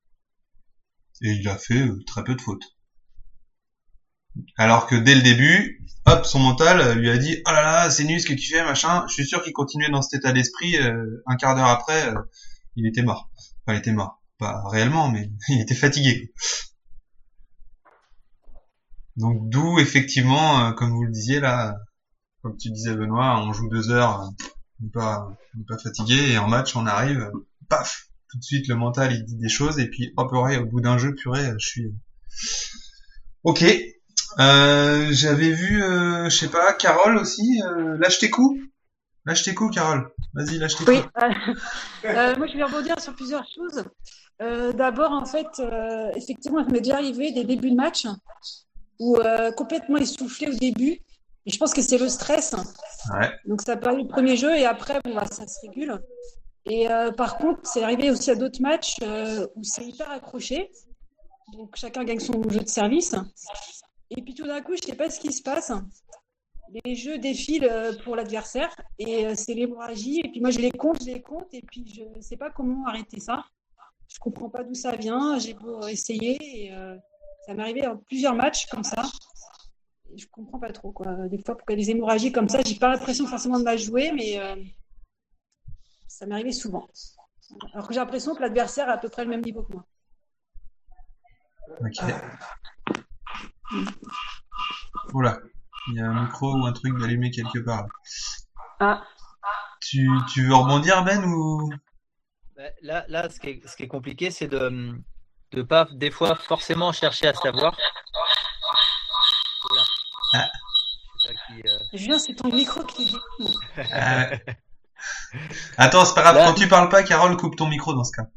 Et il a fait euh, très peu de fautes. Alors que dès le début, hop, son mental euh, lui a dit oh là là, c'est nul ce que tu fais, machin. Je suis sûr qu'il continuait dans cet état d'esprit. Euh, un quart d'heure après, euh, il était mort. Enfin, il était mort. Pas réellement, mais il était fatigué. Donc d'où effectivement, euh, comme vous le disiez là, comme tu disais Benoît, on joue deux heures, euh, on n'est pas, on n'est pas fatigué et en match on arrive, euh, paf, tout de suite le mental il dit des choses et puis hop ouais, au bout d'un jeu purée, je suis. Ok. Euh, j'avais vu, euh, je sais pas, Carole aussi. Euh, lâche tes coups. Lâche tes coups, Carole. Vas-y, lâche tes Oui, coups. euh, euh, moi je vais rebondir sur plusieurs choses. Euh, D'abord, en fait, euh, effectivement, il m'est déjà arrivé des débuts de match où euh, complètement essoufflé au début. Et je pense que c'est le stress. Ouais. Donc ça paraît le premier jeu et après, bon, bah, ça se régule. Et euh, par contre, c'est arrivé aussi à d'autres matchs euh, où c'est hyper accroché. Donc chacun gagne son jeu de service. Et puis tout d'un coup, je sais pas ce qui se passe. Les jeux défilent euh, pour l'adversaire et euh, c'est l'hémorragie. Et puis moi, je les compte, je les compte et puis je ne sais pas comment arrêter ça. Je comprends pas d'où ça vient. J'ai beau essayer et euh, ça m'est arrivé en plusieurs matchs comme ça. Et je comprends pas trop quoi. Des fois, pour qu'il y ait des hémorragies comme ça, j'ai pas l'impression forcément de mal jouer, mais euh, ça m'est arrivé souvent. Alors que j'ai l'impression que l'adversaire a à peu près le même niveau que moi. Ok. Oula, il y a un micro ou un truc d'allumé quelque part. Ah. Tu, tu veux rebondir Ben ou? Là, là, ce qui est, ce qui est compliqué, c'est de ne pas des fois forcément chercher à savoir. Voilà. Ah. Je sais pas qui, euh... Julien, c'est ton micro qui dit. Ah. Attends, c'est pas grave. Là, Quand tu parles pas, Carole, coupe ton micro dans ce cas.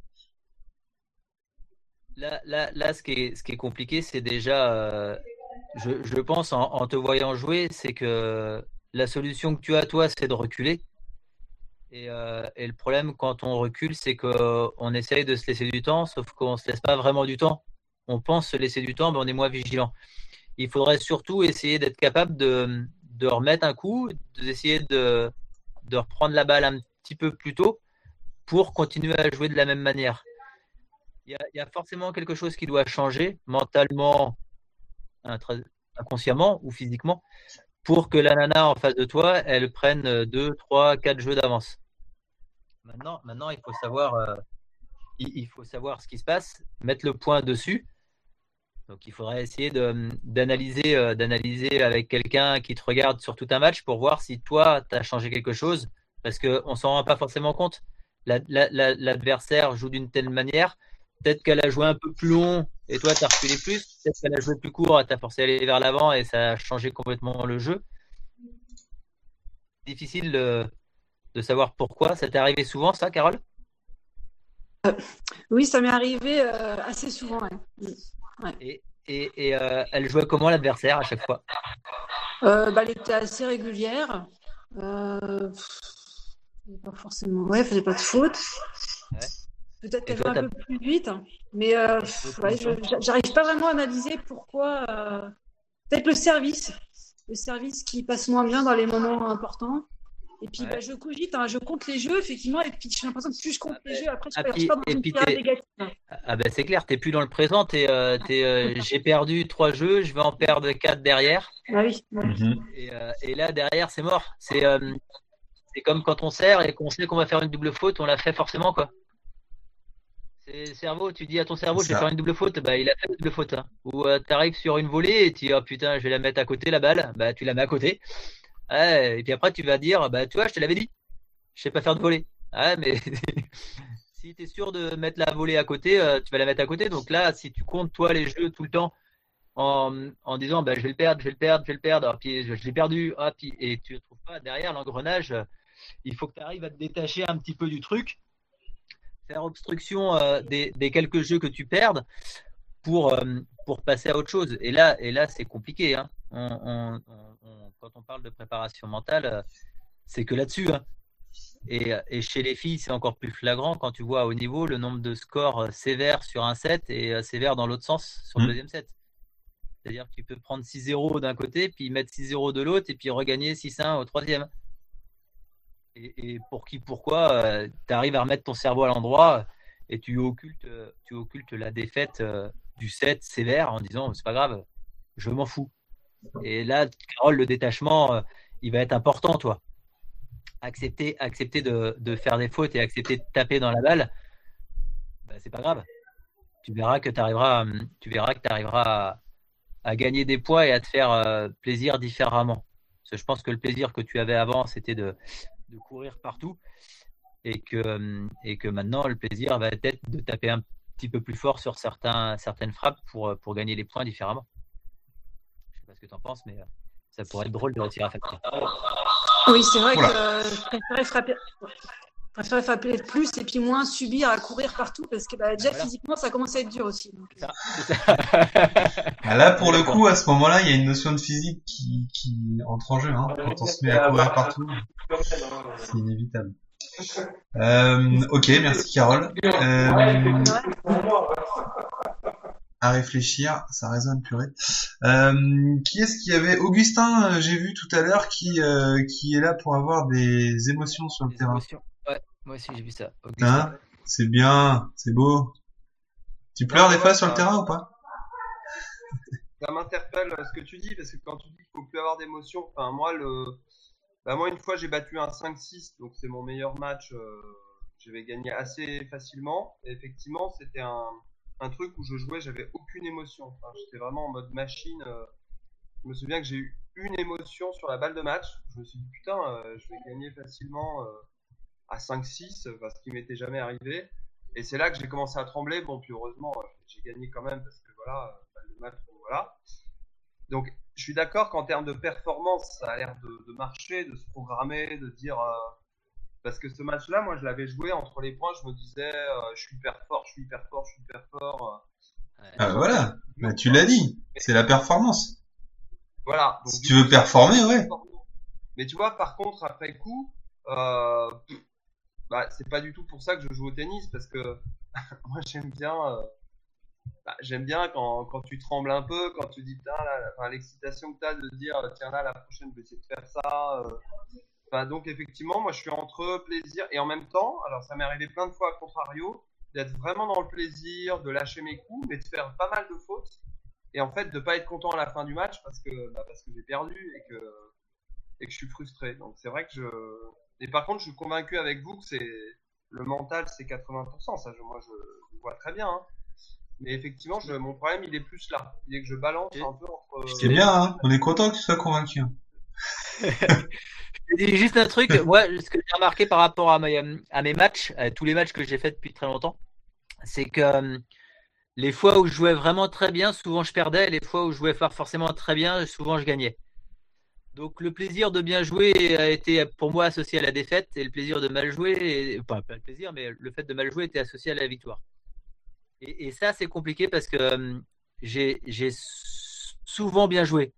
Là, là, là, ce qui est, ce qui est compliqué, c'est déjà, euh, je, je pense, en, en te voyant jouer, c'est que la solution que tu as, toi, c'est de reculer. Et, euh, et le problème, quand on recule, c'est qu'on essaye de se laisser du temps, sauf qu'on ne se laisse pas vraiment du temps. On pense se laisser du temps, mais on est moins vigilant. Il faudrait surtout essayer d'être capable de, de remettre un coup, d'essayer de, de reprendre la balle un petit peu plus tôt pour continuer à jouer de la même manière. il y a, il y a forcément quelque chose qui doit changer mentalement, intra- inconsciemment ou physiquement pour que la nana en face de toi, elle prenne deux, trois, quatre jeux d'avance. Maintenant, maintenant, il faut savoir, euh, il, il faut savoir ce qui se passe, mettre le point dessus. Donc, il faudrait essayer de, d'analyser, euh, d'analyser avec quelqu'un qui te regarde sur tout un match pour voir si toi, tu as changé quelque chose, parce qu'on s'en rend pas forcément compte. La- la- la- l'adversaire joue d'une telle manière, peut-être qu'elle a joué un peu plus long et toi, tu as reculé plus, peut-être qu'elle a joué plus court, elle t'a forcé à aller vers l'avant et ça a changé complètement le jeu. Difficile de, de savoir pourquoi. Ça t'est arrivé souvent, ça, Carole? Oui, ça m'est arrivé euh, assez souvent. Ouais. Ouais. Et, et, et euh, elle jouait comment l'adversaire à chaque fois? Euh, bah, elle était assez régulière. Euh, pff, pas forcément. Ouais, elle faisait pas de faute. Ouais. Peut-être Et qu'elle toi, jouait un t'as- peu plus vite, mais euh, Et pff, toi, ouais, je j'a- j'arrive pas vraiment à analyser pourquoi. euh, Peut-être le service, le service qui passe moins bien dans les moments importants. Et puis, Ouais. bah, je cogite, hein, je compte les jeux, effectivement, et puis j'ai l'impression que plus je compte les jeux, après, je Ah, ne puis- pas dans et une puis spirale t'es- négative. Ah ben c'est clair, t'es plus dans le présent, t'es, euh, t'es, euh, j'ai perdu trois jeux, je vais en perdre quatre derrière, Ah oui. Mhm. et, euh, et là derrière c'est mort. C'est, euh, c'est comme quand on sert et qu'on sait qu'on va faire une double faute, on l'a fait forcément quoi. C'est le cerveau, tu dis à ton cerveau C'est je vais ça. faire une double faute, bah il a fait une double faute. Hein. Ou euh, t'arrives sur une volée et tu dis oh putain je vais la mettre à côté la balle, bah tu la mets à côté. Ouais, et puis après tu vas dire bah tu vois je te l'avais dit, je sais pas faire de volée. Ouais mais si tu es sûr de mettre la volée à côté, euh, tu vas la mettre à côté. Donc là, si tu comptes toi les jeux tout le temps en, en disant bah, je vais le perdre, je vais le perdre, je vais le perdre, ah, puis je, je l'ai perdu, ah, puis, et tu ne trouves pas derrière l'engrenage, euh, il faut que tu arrives à te détacher un petit peu du truc, faire obstruction euh, des, des quelques jeux que tu perdes pour, euh, pour passer à autre chose. Et là, et là c'est compliqué. Hein. On, on, on, quand on parle de préparation mentale, euh, c'est que là-dessus. Hein. Et, et chez les filles, c'est encore plus flagrant quand tu vois à haut niveau le nombre de scores sévères sur un set et sévères dans l'autre sens sur le Mm. deuxième set. C'est-à-dire que tu peux prendre six zéro d'un côté, puis mettre six zéro de l'autre, et puis regagner six un au troisième. Et, et pour qui, pourquoi, euh, tu arrives à remettre ton cerveau à l'endroit et tu occultes, tu occultes la défaite euh, du set sévère en disant c'est pas grave, je m'en fous. Et là, Carole, le détachement, euh, il va être important, toi. Accepter, accepter de, de faire des fautes et accepter de taper dans la balle, bah, c'est pas grave. Tu verras que tu arriveras, tu verras que tu arriveras à, à gagner des poids et à te faire euh, plaisir différemment. Parce que je pense que le plaisir que tu avais avant, c'était de, de courir partout et que, et que maintenant, le plaisir va être de taper un petit peu plus fort sur certains, certaines frappes pour, pour gagner les points différemment. Je sais pas ce que tu en penses, mais ça pourrait être drôle de retirer à facture. Oui, c'est vrai Oula. que euh, je préférais frapper, je préférais frapper plus et puis moins subir à courir partout parce que bah, déjà Voilà. physiquement, ça commence à être dur aussi. Donc, C'est ça, c'est ça. Ah, là, pour le D'accord. coup, à ce moment-là, il y a une notion de physique qui, qui entre en jeu. Hein. Quand on se met à courir partout, c'est inévitable. Euh, ok, merci Carole. Euh, à réfléchir, ça résonne purée. Euh, qui est-ce qu'il y avait? Augustin, euh, j'ai vu tout à l'heure, qui euh, qui est là pour avoir des émotions sur le Les terrain. émotions. Ouais, moi aussi j'ai vu ça. Augustin. Hein? C'est bien, c'est beau. Tu pleures des fois sur le terrain ou pas? Ça m'interpelle ce que tu dis, parce que quand tu dis qu'il faut plus avoir d'émotion, enfin moi le, bah moi une fois j'ai battu un cinq six, donc c'est mon meilleur match, euh, j'avais gagné assez facilement. Et effectivement c'était un, un truc où je jouais, j'avais aucune émotion. Enfin, j'étais vraiment en mode machine. euh, je me souviens que j'ai eu une émotion sur la balle de match. Je me suis dit putain, euh, je vais gagner facilement euh, à cinq six, enfin, ce qui m'était jamais arrivé. Et c'est là que j'ai commencé à trembler. Bon, puis heureusement, euh, j'ai gagné quand même parce que voilà, euh, le match, bon, voilà. Donc, je suis d'accord qu'en termes de performance, ça a l'air de, de marcher, de se programmer, de dire. Euh, parce que ce match-là, moi, je l'avais joué entre les points. Je me disais, euh, je suis hyper fort, je suis hyper fort, je suis hyper fort. Ouais. Ah voilà, bah, tu l'as dit, c'est la performance. Voilà. Donc, Si du tu coup, veux performer, ouais. Mais tu vois, par contre, après coup, euh, bah, c'est pas du tout pour ça que je joue au tennis, parce que moi, j'aime bien. Euh, Bah, j'aime bien quand, quand tu trembles un peu, quand tu dis, putain, là, enfin, l'excitation que tu as de dire, tiens, là, la prochaine, je vais essayer de faire ça. Euh. Enfin, donc, effectivement, moi, je suis entre plaisir et en même temps, alors, ça m'est arrivé plein de fois à contrario, d'être vraiment dans le plaisir, de lâcher mes coups, mais de faire pas mal de fautes. Et en fait, de pas être content à la fin du match parce que, bah, parce que j'ai perdu et que, et que je suis frustré. Donc c'est vrai que je. Et par contre, je suis convaincu avec vous que c'est le mental, c'est quatre-vingts pour cent. Ça, je, moi, je, je vois très bien. Hein. Mais effectivement, je, mon problème, il est plus là. Il est que je balance un peu entre. C'est bien, hein. On est content que tu sois convaincu. Je dis juste un truc. Moi, ce que j'ai remarqué par rapport à mes, à mes matchs, à tous les matchs que j'ai faits depuis très longtemps, c'est que euh, les fois où je jouais vraiment très bien, souvent je perdais. Les fois où je jouais forcément très bien, souvent je gagnais. Donc le plaisir de bien jouer a été pour moi associé à la défaite et le plaisir de mal jouer, et, enfin pas le plaisir, mais le fait de mal jouer était associé à la victoire. Et, et ça c'est compliqué parce que euh, j'ai, j'ai souvent bien joué.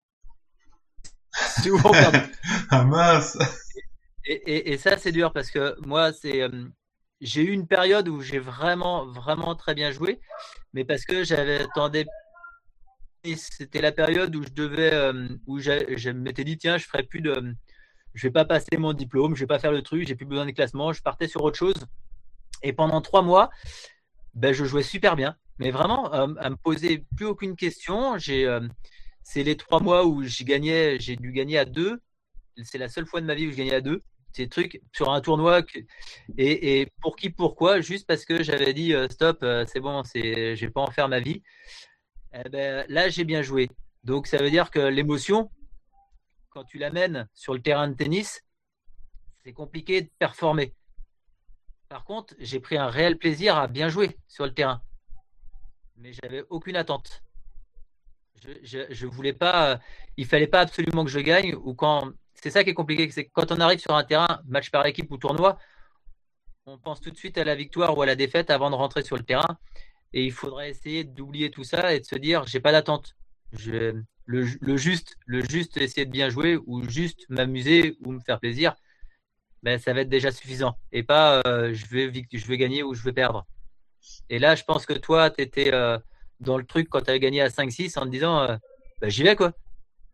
Souvent perdu. Ah mince. Et, et, et ça c'est dur parce que moi c'est euh, j'ai eu une période où j'ai vraiment vraiment très bien joué, mais parce que j'avais attendu. C'était la période où je devais, euh, où je m'étais dit tiens, je ferai plus de, je vais pas passer mon diplôme, je vais pas faire le truc, j'ai plus besoin des classements, je partais sur autre chose. Et pendant trois mois, ben je jouais super bien, mais vraiment euh, à me poser plus aucune question. J'ai, euh, c'est les trois mois où j'ai gagné, j'ai dû gagner à deux. C'est la seule fois de ma vie où je gagnais à deux. Ces trucs sur un tournoi que, et, et pour qui, pourquoi, juste parce que j'avais dit euh, stop, euh, c'est bon, c'est, je vais pas en faire ma vie. Eh ben, là, j'ai bien joué. Donc, ça veut dire que l'émotion, quand tu l'amènes sur le terrain de tennis, c'est compliqué de performer. Par contre, j'ai pris un réel plaisir à bien jouer sur le terrain. Mais j'avais aucune attente. Je, je, je voulais pas, il fallait pas absolument que je gagne. Ou quand, c'est ça qui est compliqué, c'est que quand on arrive sur un terrain, match par équipe ou tournoi, on pense tout de suite à la victoire ou à la défaite avant de rentrer sur le terrain. Et il faudrait essayer d'oublier tout ça et de se dire j'ai pas d'attente. Je, le, le juste, le juste essayer de bien jouer ou juste m'amuser ou me faire plaisir, ben ça va être déjà suffisant. Et pas euh, je vais je vais gagner ou je vais perdre. Et là, je pense que toi, tu étais euh, dans le truc quand tu avais gagné à cinq six en te disant euh, ben, j'y vais quoi.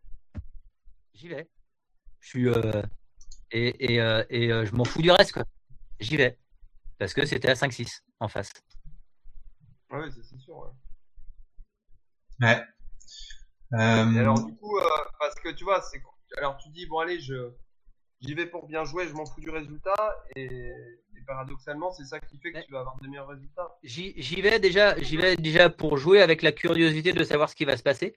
J'y vais. Je suis euh, et et, euh, et euh, je m'en fous du reste quoi. J'y vais parce que c'était à cinq six en face. Ah oui, c'est sûr. Ouais. Ouais. Euh... Et alors du coup, euh, parce que tu vois, c'est alors tu dis bon allez, je j'y vais pour bien jouer, je m'en fous du résultat, et, et paradoxalement, c'est ça qui fait que ouais. tu vas avoir de meilleurs résultats. J'y, j'y vais déjà, j'y vais déjà pour jouer avec la curiosité de savoir ce qui va se passer,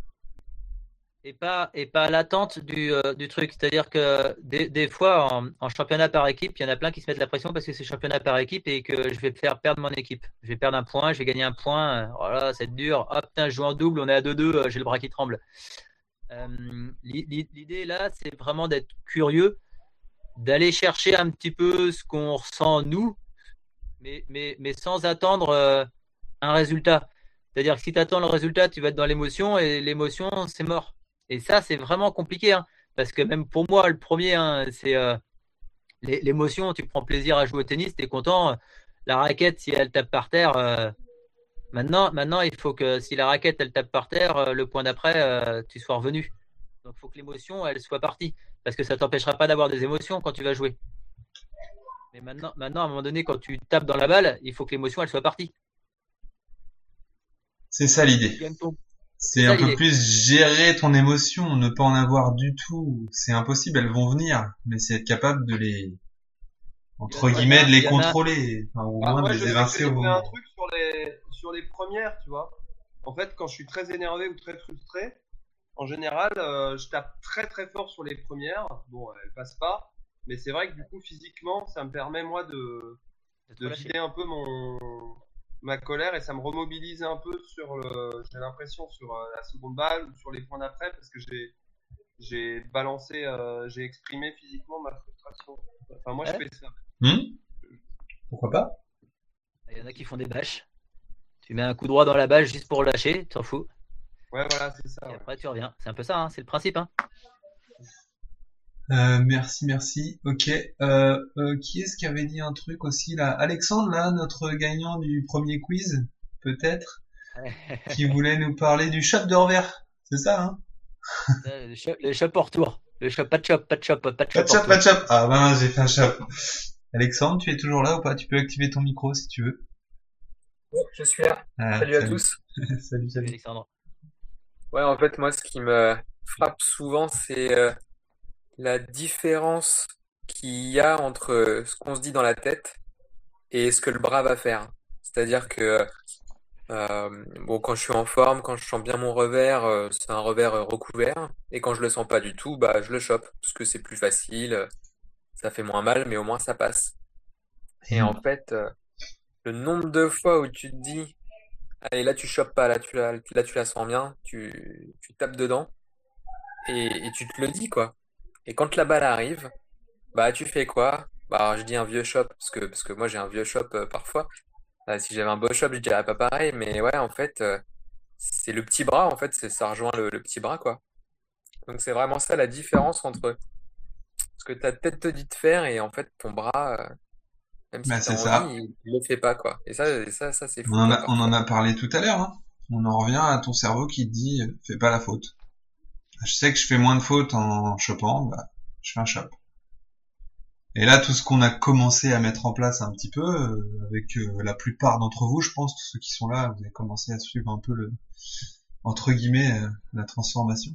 et pas et pas l'attente du euh, du truc. C'est-à-dire que des, des fois en, en championnat par équipe, il y en a plein qui se mettent la pression parce que c'est championnat par équipe et que je vais faire perdre mon équipe. Je vais perdre un point, je vais gagner un point. Voilà, c'est dur. Ah putain, je joue en double, on est à deux deux, j'ai le bras qui tremble. Euh, l'idée là, c'est vraiment d'être curieux, d'aller chercher un petit peu ce qu'on ressent nous, mais mais mais sans attendre euh, un résultat. C'est-à-dire que si tu attends le résultat, tu vas être dans l'émotion et l'émotion, c'est mort. Et ça, c'est vraiment compliqué, hein, parce que même pour moi, le premier, hein, c'est euh, l'émotion. Tu prends plaisir à jouer au tennis, tu es content. La raquette, si elle tape par terre, euh, maintenant, maintenant, il faut que si la raquette, elle tape par terre, euh, le point d'après, euh, tu sois revenu. Donc, il faut que l'émotion, elle soit partie, parce que ça t'empêchera pas d'avoir des émotions quand tu vas jouer. Mais maintenant, maintenant, à un moment donné, quand tu tapes dans la balle, il faut que l'émotion, elle soit partie. C'est ça l'idée. C'est un peu plus gérer ton émotion, ne pas en avoir du tout. C'est impossible, elles vont venir, mais c'est être capable de les, entre guillemets, de les contrôler, enfin, au moins de les évincer au moment. J'ai fait un truc sur les, sur les premières, tu vois. En fait, quand je suis très énervé ou très frustré, en général, euh, je tape très très fort sur les premières. Bon, elles passent pas, mais c'est vrai que du coup, physiquement, ça me permet moi de, de vider un peu mon, ma colère et ça me remobilise un peu sur le, j'ai l'impression sur euh, la seconde balle ou sur les points d'après parce que j'ai j'ai balancé, euh, j'ai exprimé physiquement ma frustration. Enfin moi ouais. je fais ça. Mmh. Pourquoi pas? Il y en a qui font des bâches. Tu mets un coup droit dans la bâche juste pour lâcher, tu t'en fous. Ouais voilà c'est ça. Et ouais. après tu reviens. C'est un peu ça, hein, c'est le principe. Hein. Euh, merci, merci. Ok. Euh, euh, qui est-ce qui avait dit un truc aussi là? Alexandre, là, notre gagnant du premier quiz, peut-être, qui voulait nous parler du shop de revers. C'est ça, hein? Le shop, le shop hors tour. Le shop, pas de shop, pas de shop, pas de shop. Pas de shop, pas de shop. Ah ben, j'ai fait un shop. Alexandre, tu es toujours là ou pas? Tu peux activer ton micro si tu veux. Ouais, je suis là. Ah, Salut à salut. tous. Salut, Salut salut. Alexandre. Ouais, en fait, moi, ce qui me frappe souvent, c'est euh, la différence qu'il y a entre euh, ce qu'on se dit dans la tête et ce que le bras va faire. C'est-à-dire que euh, bon, quand je suis en forme, quand je sens bien mon revers, euh, c'est un revers euh, recouvert. Et quand je le sens pas du tout, bah je le chope parce que c'est plus facile, euh, ça fait moins mal, mais au moins ça passe. Et en Mhm. fait, euh, le nombre de fois où tu te dis, allez, là tu chopes pas, là tu la, là tu la sens bien, tu, tu tapes dedans et, et tu te le dis quoi. Et quand la balle arrive, bah tu fais quoi? Bah alors, je dis un vieux chop parce que parce que moi j'ai un vieux chop euh, parfois. Euh, si j'avais un beau chop, je dirais pas pareil, mais ouais, en fait, euh, c'est le petit bras, en fait, c'est ça rejoint le, le petit bras quoi. Donc c'est vraiment ça la différence entre ce que ta tête te dit de faire et en fait ton bras, euh, même Bah, si t'as c'est envie, ça. il, il le fait pas quoi. Et ça, et ça, ça c'est On fou en quoi a, on en parfois. a parlé tout à l'heure, hein. On en revient à ton cerveau qui te dit, euh, fais pas la faute. Je sais que je fais moins de fautes en chopant, bah, je fais un chop. Et là, tout ce qu'on a commencé à mettre en place un petit peu, euh, avec euh, la plupart d'entre vous, je pense, tous ceux qui sont là, vous avez commencé à suivre un peu le, entre guillemets, euh, la transformation.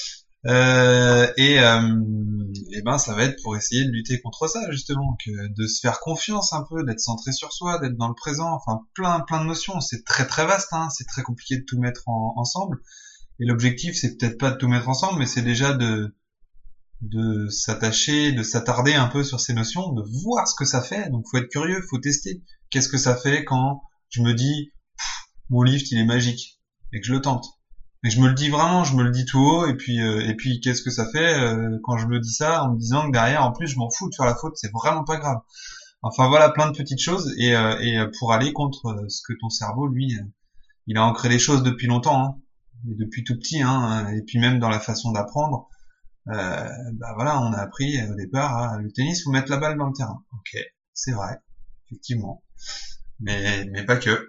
Euh, et, euh, et ben, ça va être pour essayer de lutter contre ça, justement, que de se faire confiance un peu, d'être centré sur soi, d'être dans le présent, enfin, plein, plein de notions. C'est très, très vaste, hein, c'est très compliqué de tout mettre en, ensemble. Et l'objectif, c'est peut-être pas de tout mettre ensemble, mais c'est déjà de, de s'attacher, de s'attarder un peu sur ces notions, de voir ce que ça fait. Donc faut être curieux, faut tester. Qu'est-ce que ça fait quand je me dis mon lift il est magique et que je le tente. Et je me le dis vraiment, je me le dis tout haut et puis euh, et puis qu'est-ce que ça fait euh, quand je me dis ça en me disant que derrière en plus je m'en fous de faire la faute, c'est vraiment pas grave. Enfin voilà plein de petites choses et euh, et pour aller contre euh, ce que ton cerveau lui euh, il a ancré les choses depuis longtemps hein, et depuis tout petit hein, et puis même dans la façon d'apprendre. Euh, bah voilà, on a appris au départ à le tennis, faut mettre la balle dans le terrain. Ok, c'est vrai, effectivement, mais mais pas que.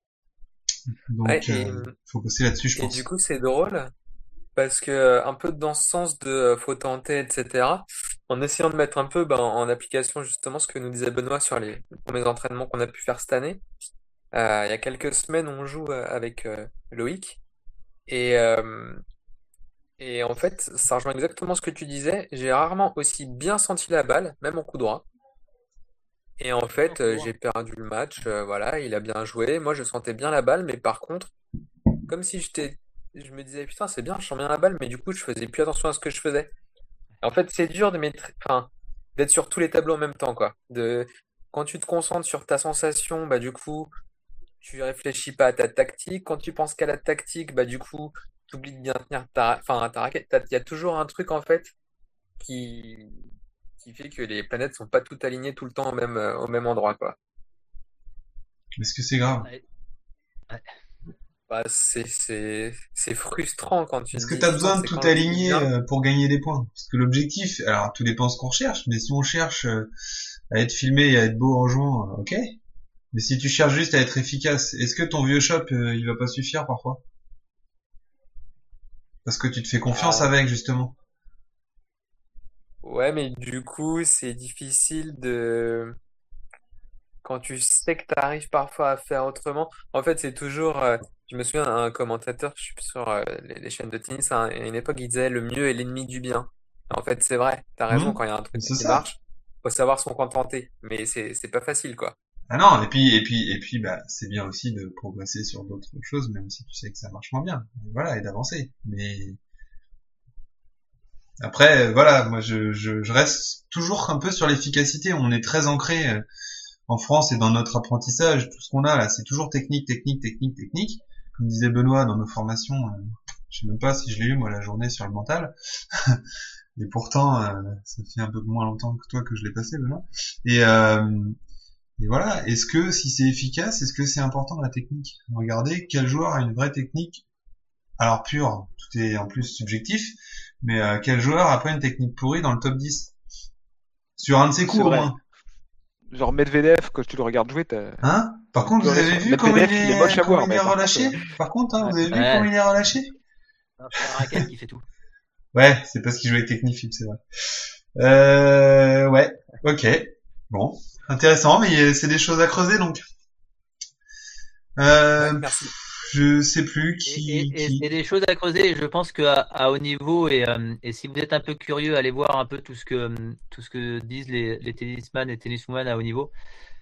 Ouais, Donc et, euh, faut bosser là-dessus, je et du pense. coup c'est drôle parce que euh, un peu dans ce sens de euh, faut tenter, et cetera. En essayant de mettre un peu ben, en application justement ce que nous disait Benoît sur les premiers entraînements qu'on a pu faire cette année. Euh, il y a quelques semaines, on joue euh, avec euh, Loïc et euh, et en fait, ça rejoint exactement ce que tu disais. J'ai rarement aussi bien senti la balle, même en coup droit. Et en fait, euh, j'ai perdu le match. Euh, voilà, il a bien joué. Moi, je sentais bien la balle, mais par contre, comme si j'étais, je me disais putain, c'est bien, je sens bien la balle, mais du coup, je faisais plus attention à ce que je faisais. En fait, c'est dur de mettre, enfin, d'être sur tous les tableaux en même temps, quoi. De, quand tu te concentres sur ta sensation, bah du coup, tu réfléchis pas à ta tactique. Quand tu penses qu'à la tactique, bah du coup, tu oublies de bien tenir ta, enfin, ta raquette. T'as- Il y a toujours un truc en fait qui qui fait que les planètes sont pas toutes alignées tout le temps au même euh, au même endroit, quoi. Est-ce que c'est grave? Ouais, ouais. Bah c'est c'est c'est frustrant quand tu Est-ce te que dis t'as putain, besoin de c'est tout quand je suis aligner bien. euh, pour gagner des points? Parce que l'objectif, alors tout dépend ce qu'on recherche, mais si on cherche euh, à être filmé et à être beau en jouant, euh, ok. Mais si tu cherches juste à être efficace, est-ce que ton vieux shop euh, il va pas suffire parfois? Parce que tu te fais confiance Ah, avec justement. ouais, mais du coup, c'est difficile de quand tu sais que tu arrives parfois à faire autrement. En fait, c'est toujours. Euh, je me souviens d'un commentateur, je suis sur euh, les, les chaînes de tennis, hein, à une époque, il disait le mieux est l'ennemi du bien. En fait, c'est vrai, t'as raison, Hum, quand il y a un truc c'est qui ça. marche, faut savoir s'en contenter. Mais c'est c'est pas facile, quoi. Ah non, et puis et puis et puis bah c'est bien aussi de progresser sur d'autres choses, même si tu sais que ça marche moins bien. Voilà, et d'avancer. Mais après, euh, voilà, moi je, je, je reste toujours un peu sur l'efficacité. On est très ancré euh, en France et dans notre apprentissage, tout ce qu'on a là, c'est toujours technique, technique, technique, technique. Comme disait Benoît dans nos formations, euh, je sais même pas si je l'ai eu moi la journée sur le mental. Et pourtant, euh, ça fait un peu moins longtemps que toi que je l'ai passé, Benoît. Et euh, Et voilà, est-ce que si c'est efficace, est-ce que c'est important la technique? Regardez quel joueur a une vraie technique. Alors pure, tout est en plus subjectif, mais euh, quel joueur a pas une technique pourrie dans le top dix? Sur un de ses C'est coups au vrai. moins. Genre Medvedev, quand tu le regardes jouer, t'as Hein? Par t'as contre, plus vous avez relation. vu comment il Medvedev, il est moche est, à comment voir, il est mais par contre, relâché? euh, Par contre, hein, ouais. vous avez vu Ouais, comment il est relâché? c'est un raquette qui fait tout. Ouais, c'est parce qu'il jouait avec Technifib, c'est vrai. Euh, ouais, ok. Bon, intéressant, mais c'est des choses à creuser donc. Euh, Ouais, merci. je sais plus Et, qui, et, et qui... c'est des choses à creuser. Et je pense qu'à à haut niveau, et, euh, et si vous êtes un peu curieux, allez voir un peu tout ce que, tout ce que disent les, les tennisman et tenniswoman à haut niveau.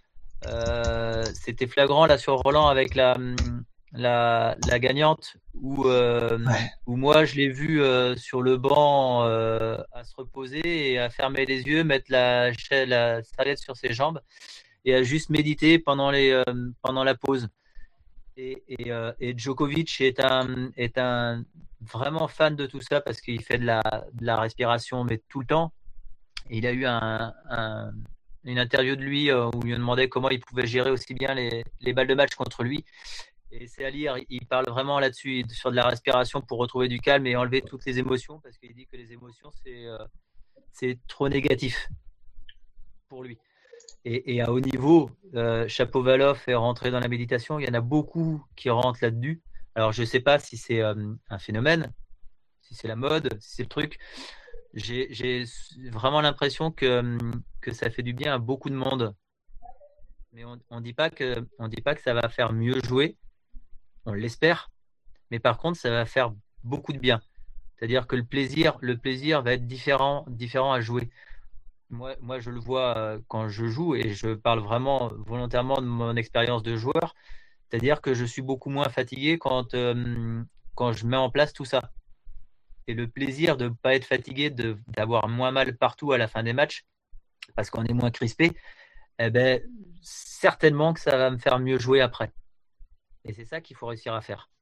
Euh, c'était flagrant là sur Roland avec la, la, la gagnante où, euh, Ouais. où moi je l'ai vu euh, sur le banc euh, à se reposer et à fermer les yeux, mettre la, cha- la serviette sur ses jambes et à juste méditer pendant, les, euh, pendant la pause. Et, et, euh, et Djokovic est un, est un vraiment fan de tout ça parce qu'il fait de la, de la respiration mais tout le temps. Et il a eu un, un- une interview de lui euh, où on lui demandait comment il pouvait gérer aussi bien les, les balles de match contre lui. Et c'est à lire, il parle vraiment là-dessus, sur de la respiration pour retrouver du calme et enlever toutes les émotions parce qu'il dit que les émotions, c'est euh, c'est trop négatif pour lui. Et, et à haut niveau, euh, Shapovalov est rentré dans la méditation. Il y en a beaucoup qui rentrent là-dessus. Alors, je ne sais pas si c'est euh, un phénomène, si c'est la mode, si c'est le truc. J'ai j'ai vraiment l'impression que, que ça fait du bien à beaucoup de monde. Mais on ne dit pas que, on dit pas que ça va faire mieux jouer. On l'espère. Mais par contre, ça va faire beaucoup de bien. C'est-à-dire que le plaisir, le plaisir va être différent, différent à jouer. Moi, moi, je le vois euh, quand je joue et je parle vraiment volontairement de mon expérience de joueur. C'est-à-dire que je suis beaucoup moins fatigué quand, euh, quand je mets en place tout ça. Et le plaisir de ne pas être fatigué, de, d'avoir moins mal partout à la fin des matchs, parce qu'on est moins crispé, eh ben, certainement que ça va me faire mieux jouer après. Et c'est ça qu'il faut réussir à faire.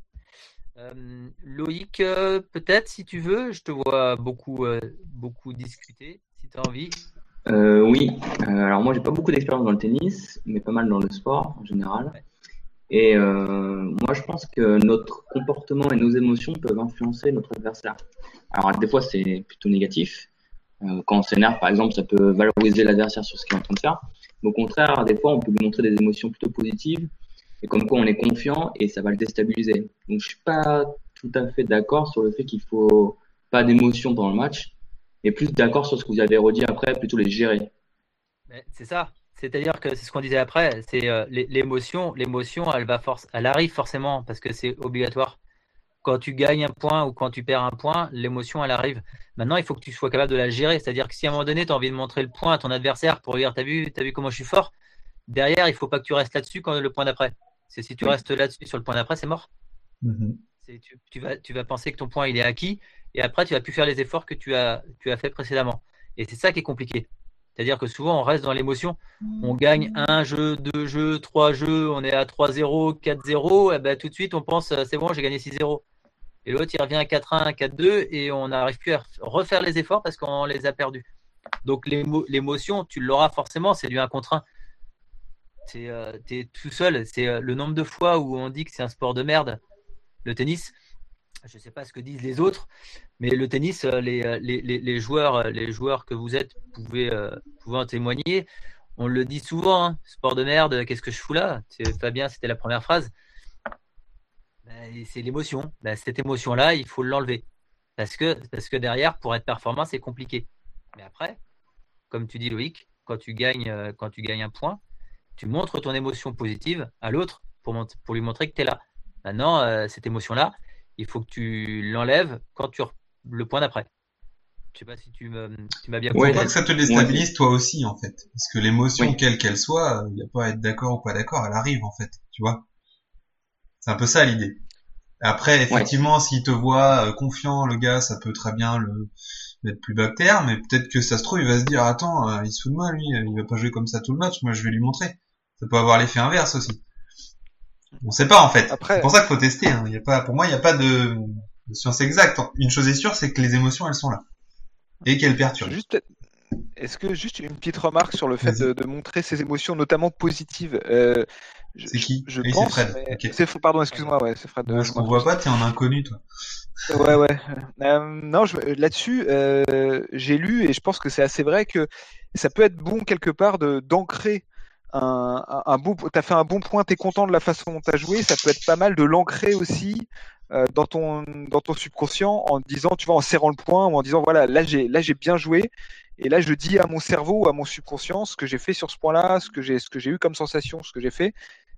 Euh, Loïc, euh, peut-être, si tu veux, je te vois beaucoup, euh, beaucoup discuter, si tu as envie. Euh, oui, euh, alors moi j'ai pas beaucoup d'expérience dans le tennis, mais pas mal dans le sport en général. Ouais. Et euh, moi je pense que notre comportement et nos émotions peuvent influencer notre adversaire. Alors des fois c'est plutôt négatif. Euh, quand on s'énerve par exemple, ça peut valoriser l'adversaire sur ce qu'il est en train de faire. Mais au contraire, des fois on peut lui montrer des émotions plutôt positives et comme quoi on est confiant et ça va le déstabiliser. Donc je suis pas tout à fait d'accord sur le fait qu'il faut pas d'émotions pendant le match. Et plus d'accord sur ce que vous avez redit après, plutôt les gérer. Mais c'est ça. C'est-à-dire que c'est ce qu'on disait après, c'est euh, l'é- l'émotion, l'émotion, elle va force, elle arrive forcément parce que c'est obligatoire. Quand tu gagnes un point ou quand tu perds un point, l'émotion, elle arrive. Maintenant, il faut que tu sois capable de la gérer. C'est-à-dire que si à un moment donné, tu as envie de montrer le point à ton adversaire pour lui dire, t'as vu, t'as vu comment je suis fort, derrière, il faut pas que tu restes là-dessus quand le point d'après. C'est si tu Oui. restes là-dessus sur le point d'après, c'est mort. Mhm. C'est, tu, tu vas, tu vas penser que ton point, il est acquis et après, tu vas plus faire les efforts que tu as, tu as fait précédemment. Et c'est ça qui est compliqué. C'est-à-dire que souvent, on reste dans l'émotion. On gagne un jeu, deux jeux, trois jeux, on est à trois zéro, quatre zéro, et ben, tout de suite, on pense, euh, c'est bon, j'ai gagné six zéro. Et l'autre, il revient à quatre un, quatre deux, et on n'arrive plus à refaire les efforts parce qu'on les a perdus. Donc, l'émo- l'émotion, tu l'auras forcément, c'est du un contre un. Tu es euh, tout seul. C'est euh, le nombre de fois où on dit que c'est un sport de merde, le tennis. Je ne sais pas ce que disent les autres, mais le tennis, euh, les, euh, les, les, les joueurs, euh, les joueurs que vous êtes pouvez, euh, pouvez en témoigner. On le dit souvent, hein, sport de merde, qu'est-ce que je fous là? C'est- Fabien, c'était la première phrase. Ben, c'est l'émotion. Ben, cette émotion-là, il faut l'enlever. Parce que, parce que derrière, pour être performant, c'est compliqué. Mais après, comme tu dis Loïc, quand tu gagnes, euh, quand tu gagnes un point, tu montres ton émotion positive à l'autre pour, mont- pour lui montrer que tu es là. Maintenant, euh, cette émotion-là, il faut que tu l'enlèves quand tu re- le point d'après. Je sais pas si tu me- tu m'as bien Faut Ouais, pas compris. que ça te moi, déstabilise c'est- toi aussi, en fait. Parce que l'émotion, oui, quelle qu'elle soit, il n'y a pas à être d'accord ou pas d'accord, elle arrive, en fait. Tu vois? C'est un peu ça l'idée. Après, ouais, effectivement, s'il te voit euh, confiant, le gars, ça peut très bien le être plus bas que terre, mais peut-être que ça se trouve, il va se dire, attends, euh, il se fout de moi, lui, euh, il va pas jouer comme ça tout le match, moi je vais lui montrer. Ça peut avoir l'effet inverse aussi. On sait pas, en fait. C'est Après, pour ça qu'il faut tester, hein. Il y a pas, pour moi, il n'y a pas de, de science exacte. Une chose est sûre, c'est que les émotions, elles sont là. Et qu'elles perturbent. juste peut-être- est-ce que juste une petite remarque sur le fait Vas-y. de, de montrer ses émotions, notamment positives. Euh, je, C'est je- qui? je Oui, c'est pense, Fred. mais Ok. c'est Fr- pardon, excuse-moi, ouais, c'est Fred. euh, Parce je qu'on voit m'incruse. pas, t'es en inconnu, toi. Ouais, ouais. Euh, non, je- là-dessus, euh, j'ai lu et je pense que c'est assez vrai que ça peut être bon quelque part de d'ancrer un, un, un bon. T'as fait un bon point, t'es content de la façon dont t'as joué. Ça peut être pas mal de l'ancrer aussi euh, dans ton dans ton subconscient en disant, tu vois, en serrant le point ou en disant voilà, là j'ai là j'ai bien joué et là je dis à mon cerveau ou à mon subconscient ce que j'ai fait sur ce point-là, ce que j'ai ce que j'ai eu comme sensation, ce que j'ai fait.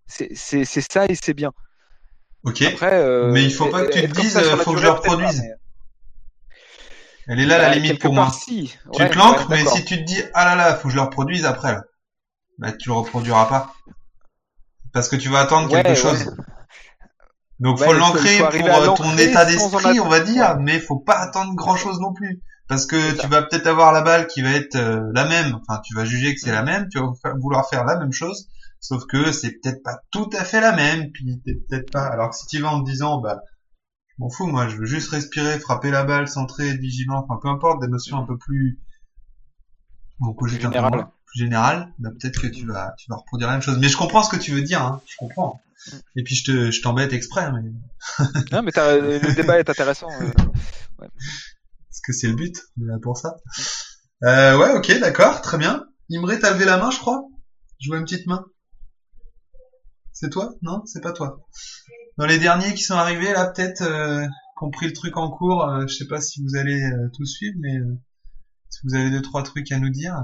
C'est c'est c'est ça et c'est bien. Ok. Après, euh, Mais il faut pas que tu te être comme dises, ça sur euh, la faut que je durée, le peut-être pas, reproduise. mais- Elle est là la Bah, limite quelque pour part, moi. si. Tu Ouais, te l'ancres, ouais, mais d'accord. si tu te dis, ah là là, faut que je le reproduise après, là, bah, tu le reproduiras pas. Parce que tu vas attendre quelque Ouais, chose. ouais. Donc, Ouais, faut il faut, il l'ancrer faut arriver pour à euh, ton l'ancrer état sans en d'esprit, on va attendre. dire, Ouais. mais faut pas attendre grand chose non plus. Parce que C'est tu ça. vas peut-être avoir la balle qui va être euh, la même, enfin, tu vas juger que c'est Mm. la même, tu vas fa- vouloir faire la même chose, sauf que c'est peut-être pas tout à fait la même, puis t'es peut-être pas, alors que si tu vas en te disant, bah, je m'en fous, moi, je veux juste respirer, frapper la balle, centrer, être vigilant, enfin, peu importe, des notions un peu plus, bon, Plus cogite un peu général. moins, plus générales, bah, peut-être que tu vas, tu vas reproduire la même chose. Mais je comprends ce que tu veux dire, hein, je comprends. Mm. Et puis je te, je t'embête exprès, mais, Non, mais t'as- le débat est intéressant. euh, ouais. parce que c'est le but, on est là pour ça. Euh, ouais, ok, d'accord, très bien. Imre, t'as levé la main, je crois? Je vois une petite main. C'est toi? Non, c'est pas toi. Dans les derniers qui sont arrivés, là, peut-être, euh, qui ont pris le truc en cours, euh, je sais pas si vous allez euh, tout suivre, mais euh, si vous avez deux, trois trucs à nous dire.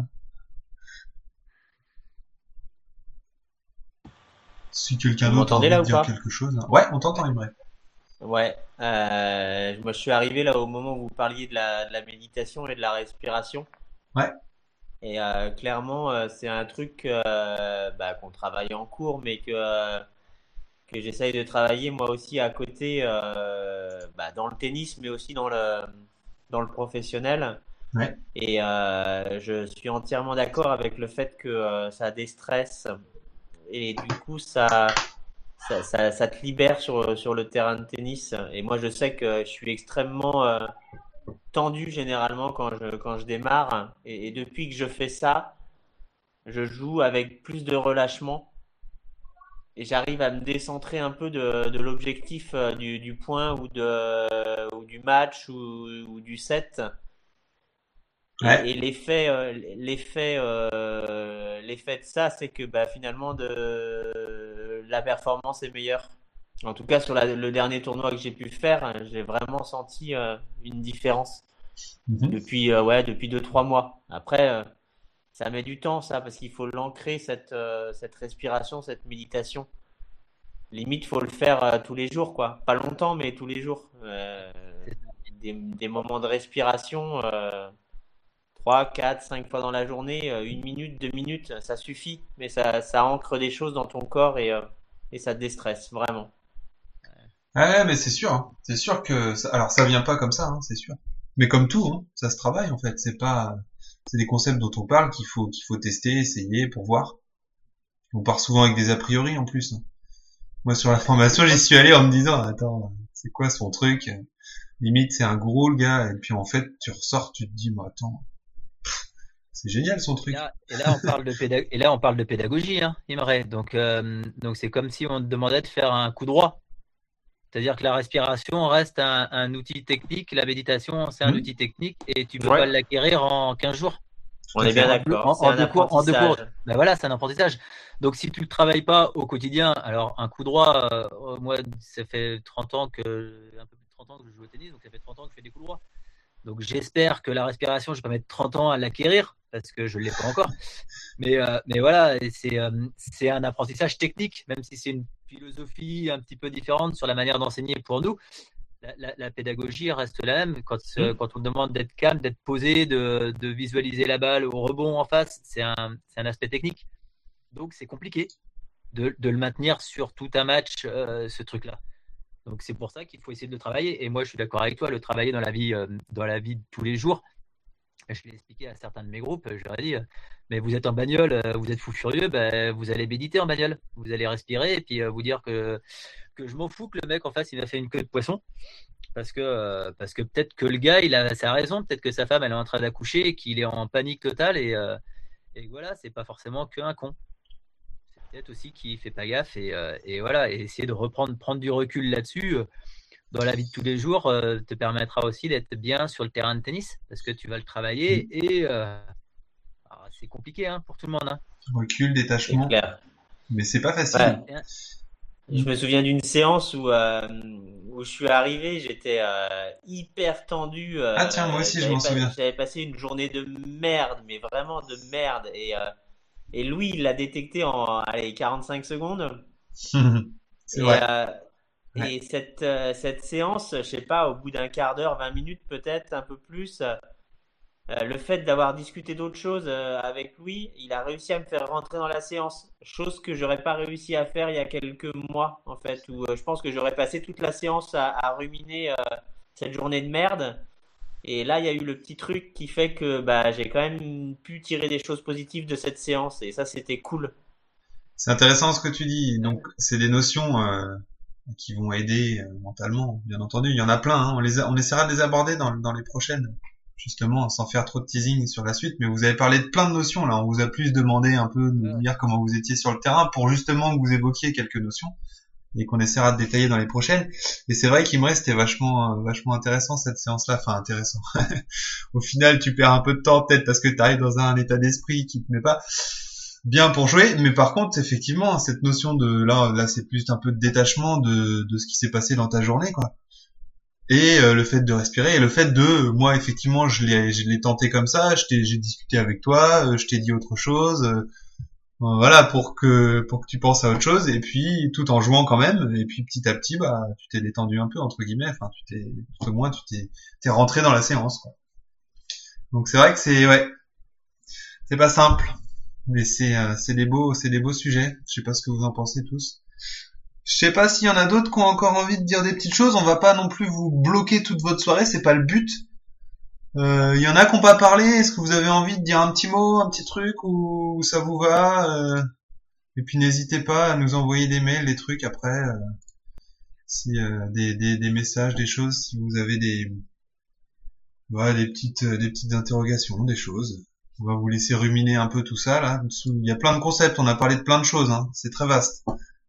Si quelqu'un Vous d'autre a m'entendez envie là de ou dire pas? quelque chose. Ouais, on t'entend, Imre. Ouais, euh, moi je suis arrivé là au moment où vous parliez de la, de la méditation et de la respiration. Ouais. Et euh, clairement, euh, c'est un truc euh, bah, qu'on travaille en cours, mais que, euh, que j'essaye de travailler moi aussi à côté euh, bah, dans le tennis, mais aussi dans le, dans le professionnel. Ouais. Et euh, je suis entièrement d'accord avec le fait que euh, ça déstresse et du coup ça, ça, ça, ça te libère sur, sur le terrain de tennis. Et moi je sais que je suis extrêmement euh, tendu généralement quand je, quand je démarre. Et, et depuis que je fais ça, je joue avec plus de relâchement et j'arrive à me décentrer un peu de, de l'objectif euh, du, du point ou, de, ou du match ou, ou du set. Ouais. Et, et l'effet, euh, l'effet, euh, l'effet de ça, c'est que bah, finalement, de, la performance est meilleure. En tout cas, sur la- le dernier tournoi que j'ai pu faire, hein, j'ai vraiment senti euh, une différence Mhm. depuis, euh, ouais, depuis deux, trois mois. Après, euh, ça met du temps, ça, parce qu'il faut l'ancrer, cette, euh, cette respiration, cette méditation. Limite, faut le faire euh, tous les jours, quoi. Pas longtemps, mais tous les jours. Euh, des, des moments de respiration. Euh, trois, quatre, cinq fois dans la journée, euh, une minute, deux minutes, ça suffit, mais ça, ça ancre des choses dans ton corps et, euh, et ça te déstresse, vraiment. Ah ouais, mais c'est sûr, hein. C'est sûr que, ça... alors ça vient pas comme ça, hein, c'est sûr. Mais comme tout, hein, ça se travaille en fait. C'est pas, c'est des concepts dont on parle qu'il faut, qu'il faut tester, essayer pour voir. On part souvent avec des a priori en plus, hein. Moi sur la formation, j'y suis allé en me disant, attends, c'est quoi son truc? Limite, c'est un gros le gars. Et puis en fait, tu ressors, tu te dis, bah attends, c'est génial son Et truc. là, et là, on parle de pédag- et là, on parle de pédagogie, hein, Imre. Donc, euh, donc c'est comme si on te demandait de faire un coup droit. C'est-à-dire que la respiration reste un, un outil technique, la méditation, c'est un Mmh. outil technique et tu peux Ouais. pas l'acquérir en quinze jours. Tout On à est bien fait. En deux, d'accord, en, c'est en un deux cours, en deux cours. apprentissage. Ben voilà, c'est un apprentissage. Donc, si tu le travailles pas au quotidien, alors un coup droit, euh, moi, ça fait trente ans que, un peu plus de trente ans que je joue au tennis, donc ça fait trente ans que je fais des coups droits. Donc, j'espère que la respiration, je vais pas mettre trente ans à l'acquérir parce que je l'ai pas encore. Mais, euh, mais voilà, et c'est euh, c'est un apprentissage technique, même si c'est une philosophie un petit peu différente sur la manière d'enseigner pour nous. La, la- la pédagogie reste la même. Quand, euh, Mmh. quand on demande d'être calme, d'être posé, de, de visualiser la balle au rebond en face, c'est un, c'est un aspect technique. Donc c'est compliqué de, de le maintenir sur tout un match, euh, ce truc-là. Donc c'est pour ça qu'il faut essayer de le travailler. Et moi, je suis d'accord avec toi, le travailler dans la vie, euh, dans la vie de tous les jours. Je l'ai expliqué à certains de mes groupes, je leur ai dit, euh, mais vous êtes en bagnole, euh, vous êtes fou furieux, ben, vous allez méditer en bagnole. Vous allez respirer et puis euh, vous dire que, que je m'en fous que le mec en face, il m'a fait une queue de poisson. Parce que, euh, parce que peut-être que le gars, il a sa raison, peut-être que sa femme, elle est en train d'accoucher et qu'il est en panique totale et, euh, et voilà, c'est pas forcément qu'un con. C'est peut-être aussi qu'il fait pas gaffe et, euh, et voilà, et essayer de reprendre, prendre du recul là-dessus euh, dans la vie de tous les jours euh, te permettra aussi d'être bien sur le terrain de tennis parce que tu vas le travailler Mmh. et euh, alors, c'est compliqué hein, pour tout le monde. Hein. Recul, C'est détachement, clair. mais c'est pas facile. Ouais. Et un- Je me souviens d'une séance où, euh, où je suis arrivé, j'étais euh, hyper tendu. Ah tiens, moi euh, aussi, je j'avais m'en pas- souviens. j'avais passé une journée de merde, mais vraiment de merde. Et, euh, et Louis, il l'a détecté en allez, quarante-cinq secondes. C'est Et, vrai. euh, Ouais. et cette, euh, cette séance, je sais pas, au bout d'un quart d'heure, vingt minutes peut-être, un peu plus, euh, euh, le fait d'avoir discuté d'autres choses euh, avec Louis, il a réussi à me faire rentrer dans la séance. Chose que j'aurais pas réussi à faire il y a quelques mois, en fait, où euh, je pense que j'aurais passé toute la séance à, à ruminer euh, cette journée de merde. Et là, il y a eu le petit truc qui fait que bah, j'ai quand même pu tirer des choses positives de cette séance. Et ça, c'était cool. C'est intéressant ce que tu dis. Donc, c'est des notions euh, qui vont aider euh, mentalement, bien entendu. Il y en a plein. Hein. On les a, on essaiera de les aborder dans, dans les prochaines, justement, sans faire trop de teasing sur la suite. Mais vous avez parlé de plein de notions là. On vous a plus demandé un peu de nous dire comment vous étiez sur le terrain pour justement que vous évoquiez quelques notions et qu'on essaiera de détailler dans les prochaines. Et c'est vrai qu'Imre, c'était vachement, euh, vachement intéressant cette séance-là. Enfin, intéressant. Au final, tu perds un peu de temps peut-être parce que tu arrives dans un état d'esprit qui te met pas bien pour jouer, mais par contre, effectivement, cette notion de là, là, c'est plus un peu de détachement de, de ce qui s'est passé dans ta journée, quoi. Et euh, le fait de respirer, et le fait de, moi, effectivement, je l'ai, je l'ai tenté comme ça. Je t'ai, j'ai discuté avec toi, euh, je t'ai dit autre chose, euh, voilà, pour que pour que tu penses à autre chose, et puis tout en jouant quand même. Et puis petit à petit, bah, tu t'es détendu un peu entre guillemets. Enfin, tu t'es, tout au moins, tu t'es, t'es rentré dans la séance, quoi. Donc c'est vrai que c'est, ouais, c'est pas simple. Mais c'est euh, c'est des beaux c'est des beaux sujets. Je sais pas ce que vous en pensez tous. Je sais pas s'il y en a d'autres qui ont encore envie de dire des petites choses. On va pas non plus vous bloquer toute votre soirée, c'est pas le but. Euh, il y en a qui ont pas parlé. Est-ce que vous avez envie de dire un petit mot, un petit truc, ou, ou ça vous va euh, Et puis n'hésitez pas à nous envoyer des mails, des trucs après, euh, si euh, des, des des messages, des choses, si vous avez des ouais, des petites des petites interrogations, des choses. On va vous laisser ruminer un peu tout ça, là. Il y a plein de concepts, on a parlé de plein de choses, hein. C'est très vaste.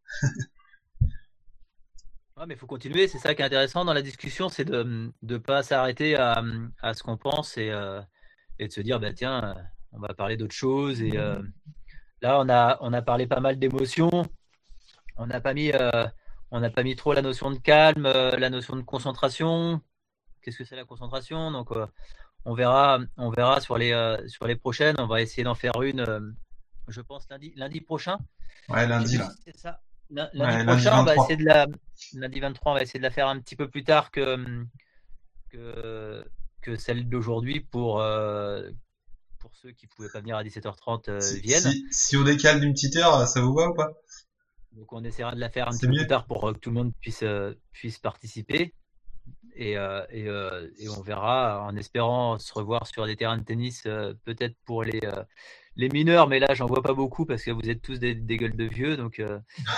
Ouais, mais il faut continuer, c'est ça qui est intéressant dans la discussion, c'est de ne pas s'arrêter à, à ce qu'on pense et, euh, et de se dire, bah, tiens, on va parler d'autres choses. Et euh, là, on a, on a parlé pas mal d'émotions. On n'a pas mis, euh, on n'a pas mis trop la notion de calme, euh, la notion de concentration. Qu'est-ce que c'est la concentration? Donc, euh, on verra, on verra sur les, euh, sur les prochaines. On va essayer d'en faire une, euh, je pense, lundi, lundi prochain. Ouais, lundi, là. C'est ça. Lundi ouais, prochain, lundi on va essayer de la, lundi vingt-trois, on va essayer de la faire un petit peu plus tard que, que, que celle d'aujourd'hui pour, euh, pour ceux qui pouvaient pas venir à dix-sept heures trente euh, si, viennent. Si, si on décale d'une petite heure, ça vous va ou pas? Donc on essaiera de la faire un C'est petit peu mieux. plus tard pour que tout le monde puisse, euh, puisse participer. Et, euh, et, euh, et on verra, en espérant se revoir sur des terrains de tennis, euh, peut-être pour les, euh, les mineurs, mais là j'en vois pas beaucoup parce que vous êtes tous des, des gueules de vieux, donc euh,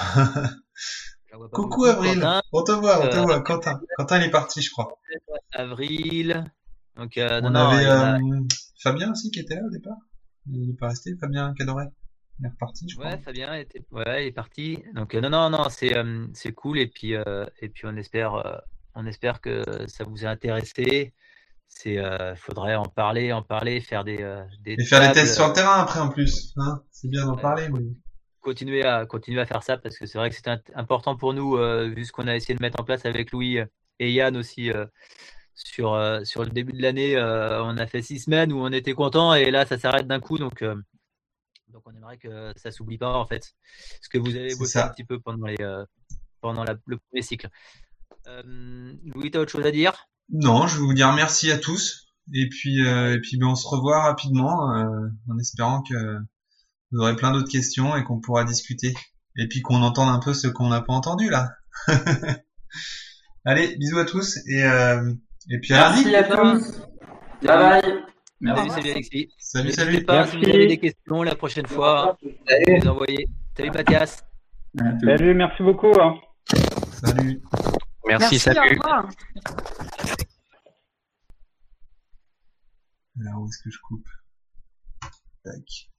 j'en vois pas Coucou beaucoup. Avril, Quentin, on te voit, on te euh, voit. Quentin, Quentin il est parti, je crois. Avril, donc euh, non, On non, avait il y en a- euh, Fabien aussi qui était là au départ. Il est pas resté, Fabien Cadoret. Il est reparti, je crois. Ouais, Fabien était, ouais, il est parti. Donc euh, non, non, non, c'est euh, c'est cool et puis euh, et puis on espère euh, on espère que ça vous a intéressé. C'est euh, faudrait en parler, en parler, faire des euh, des Et faire des tables, tests sur euh, le terrain après en plus. Hein, c'est bien d'en ouais, parler. Mais... continuer à continuer à faire ça parce que c'est vrai que c'est int- important pour nous euh, vu ce qu'on a essayé de mettre en place avec Louis euh, et Yann aussi euh, sur euh, sur le début de l'année. Euh, on a fait six semaines où on était content et là ça s'arrête d'un coup donc. Euh, Donc on aimerait que ça s'oublie pas en fait, ce que vous avez C'est bossé un ça. petit peu pendant les euh, pendant la- le premier cycle. Euh, Louis, t'as autre chose à dire? Non, je vais vous dire merci à tous. Et puis, euh, et puis ben, on se revoit rapidement euh, en espérant que vous aurez plein d'autres questions et qu'on pourra discuter. Et puis qu'on entende un peu ce qu'on n'a pas entendu là. Allez, bisous à tous et, euh, et puis à lundi. Merci à tous. Bye bye. Salut, salut Alexis. Salut, N'hésitez salut. pas si vous avez des questions la prochaine fois, Salut. vous envoyez. Salut Mathias. Salut, merci beaucoup. Hein. Salut. Merci, Merci, au salut. revoir. Alors où est-ce que je coupe? Tac.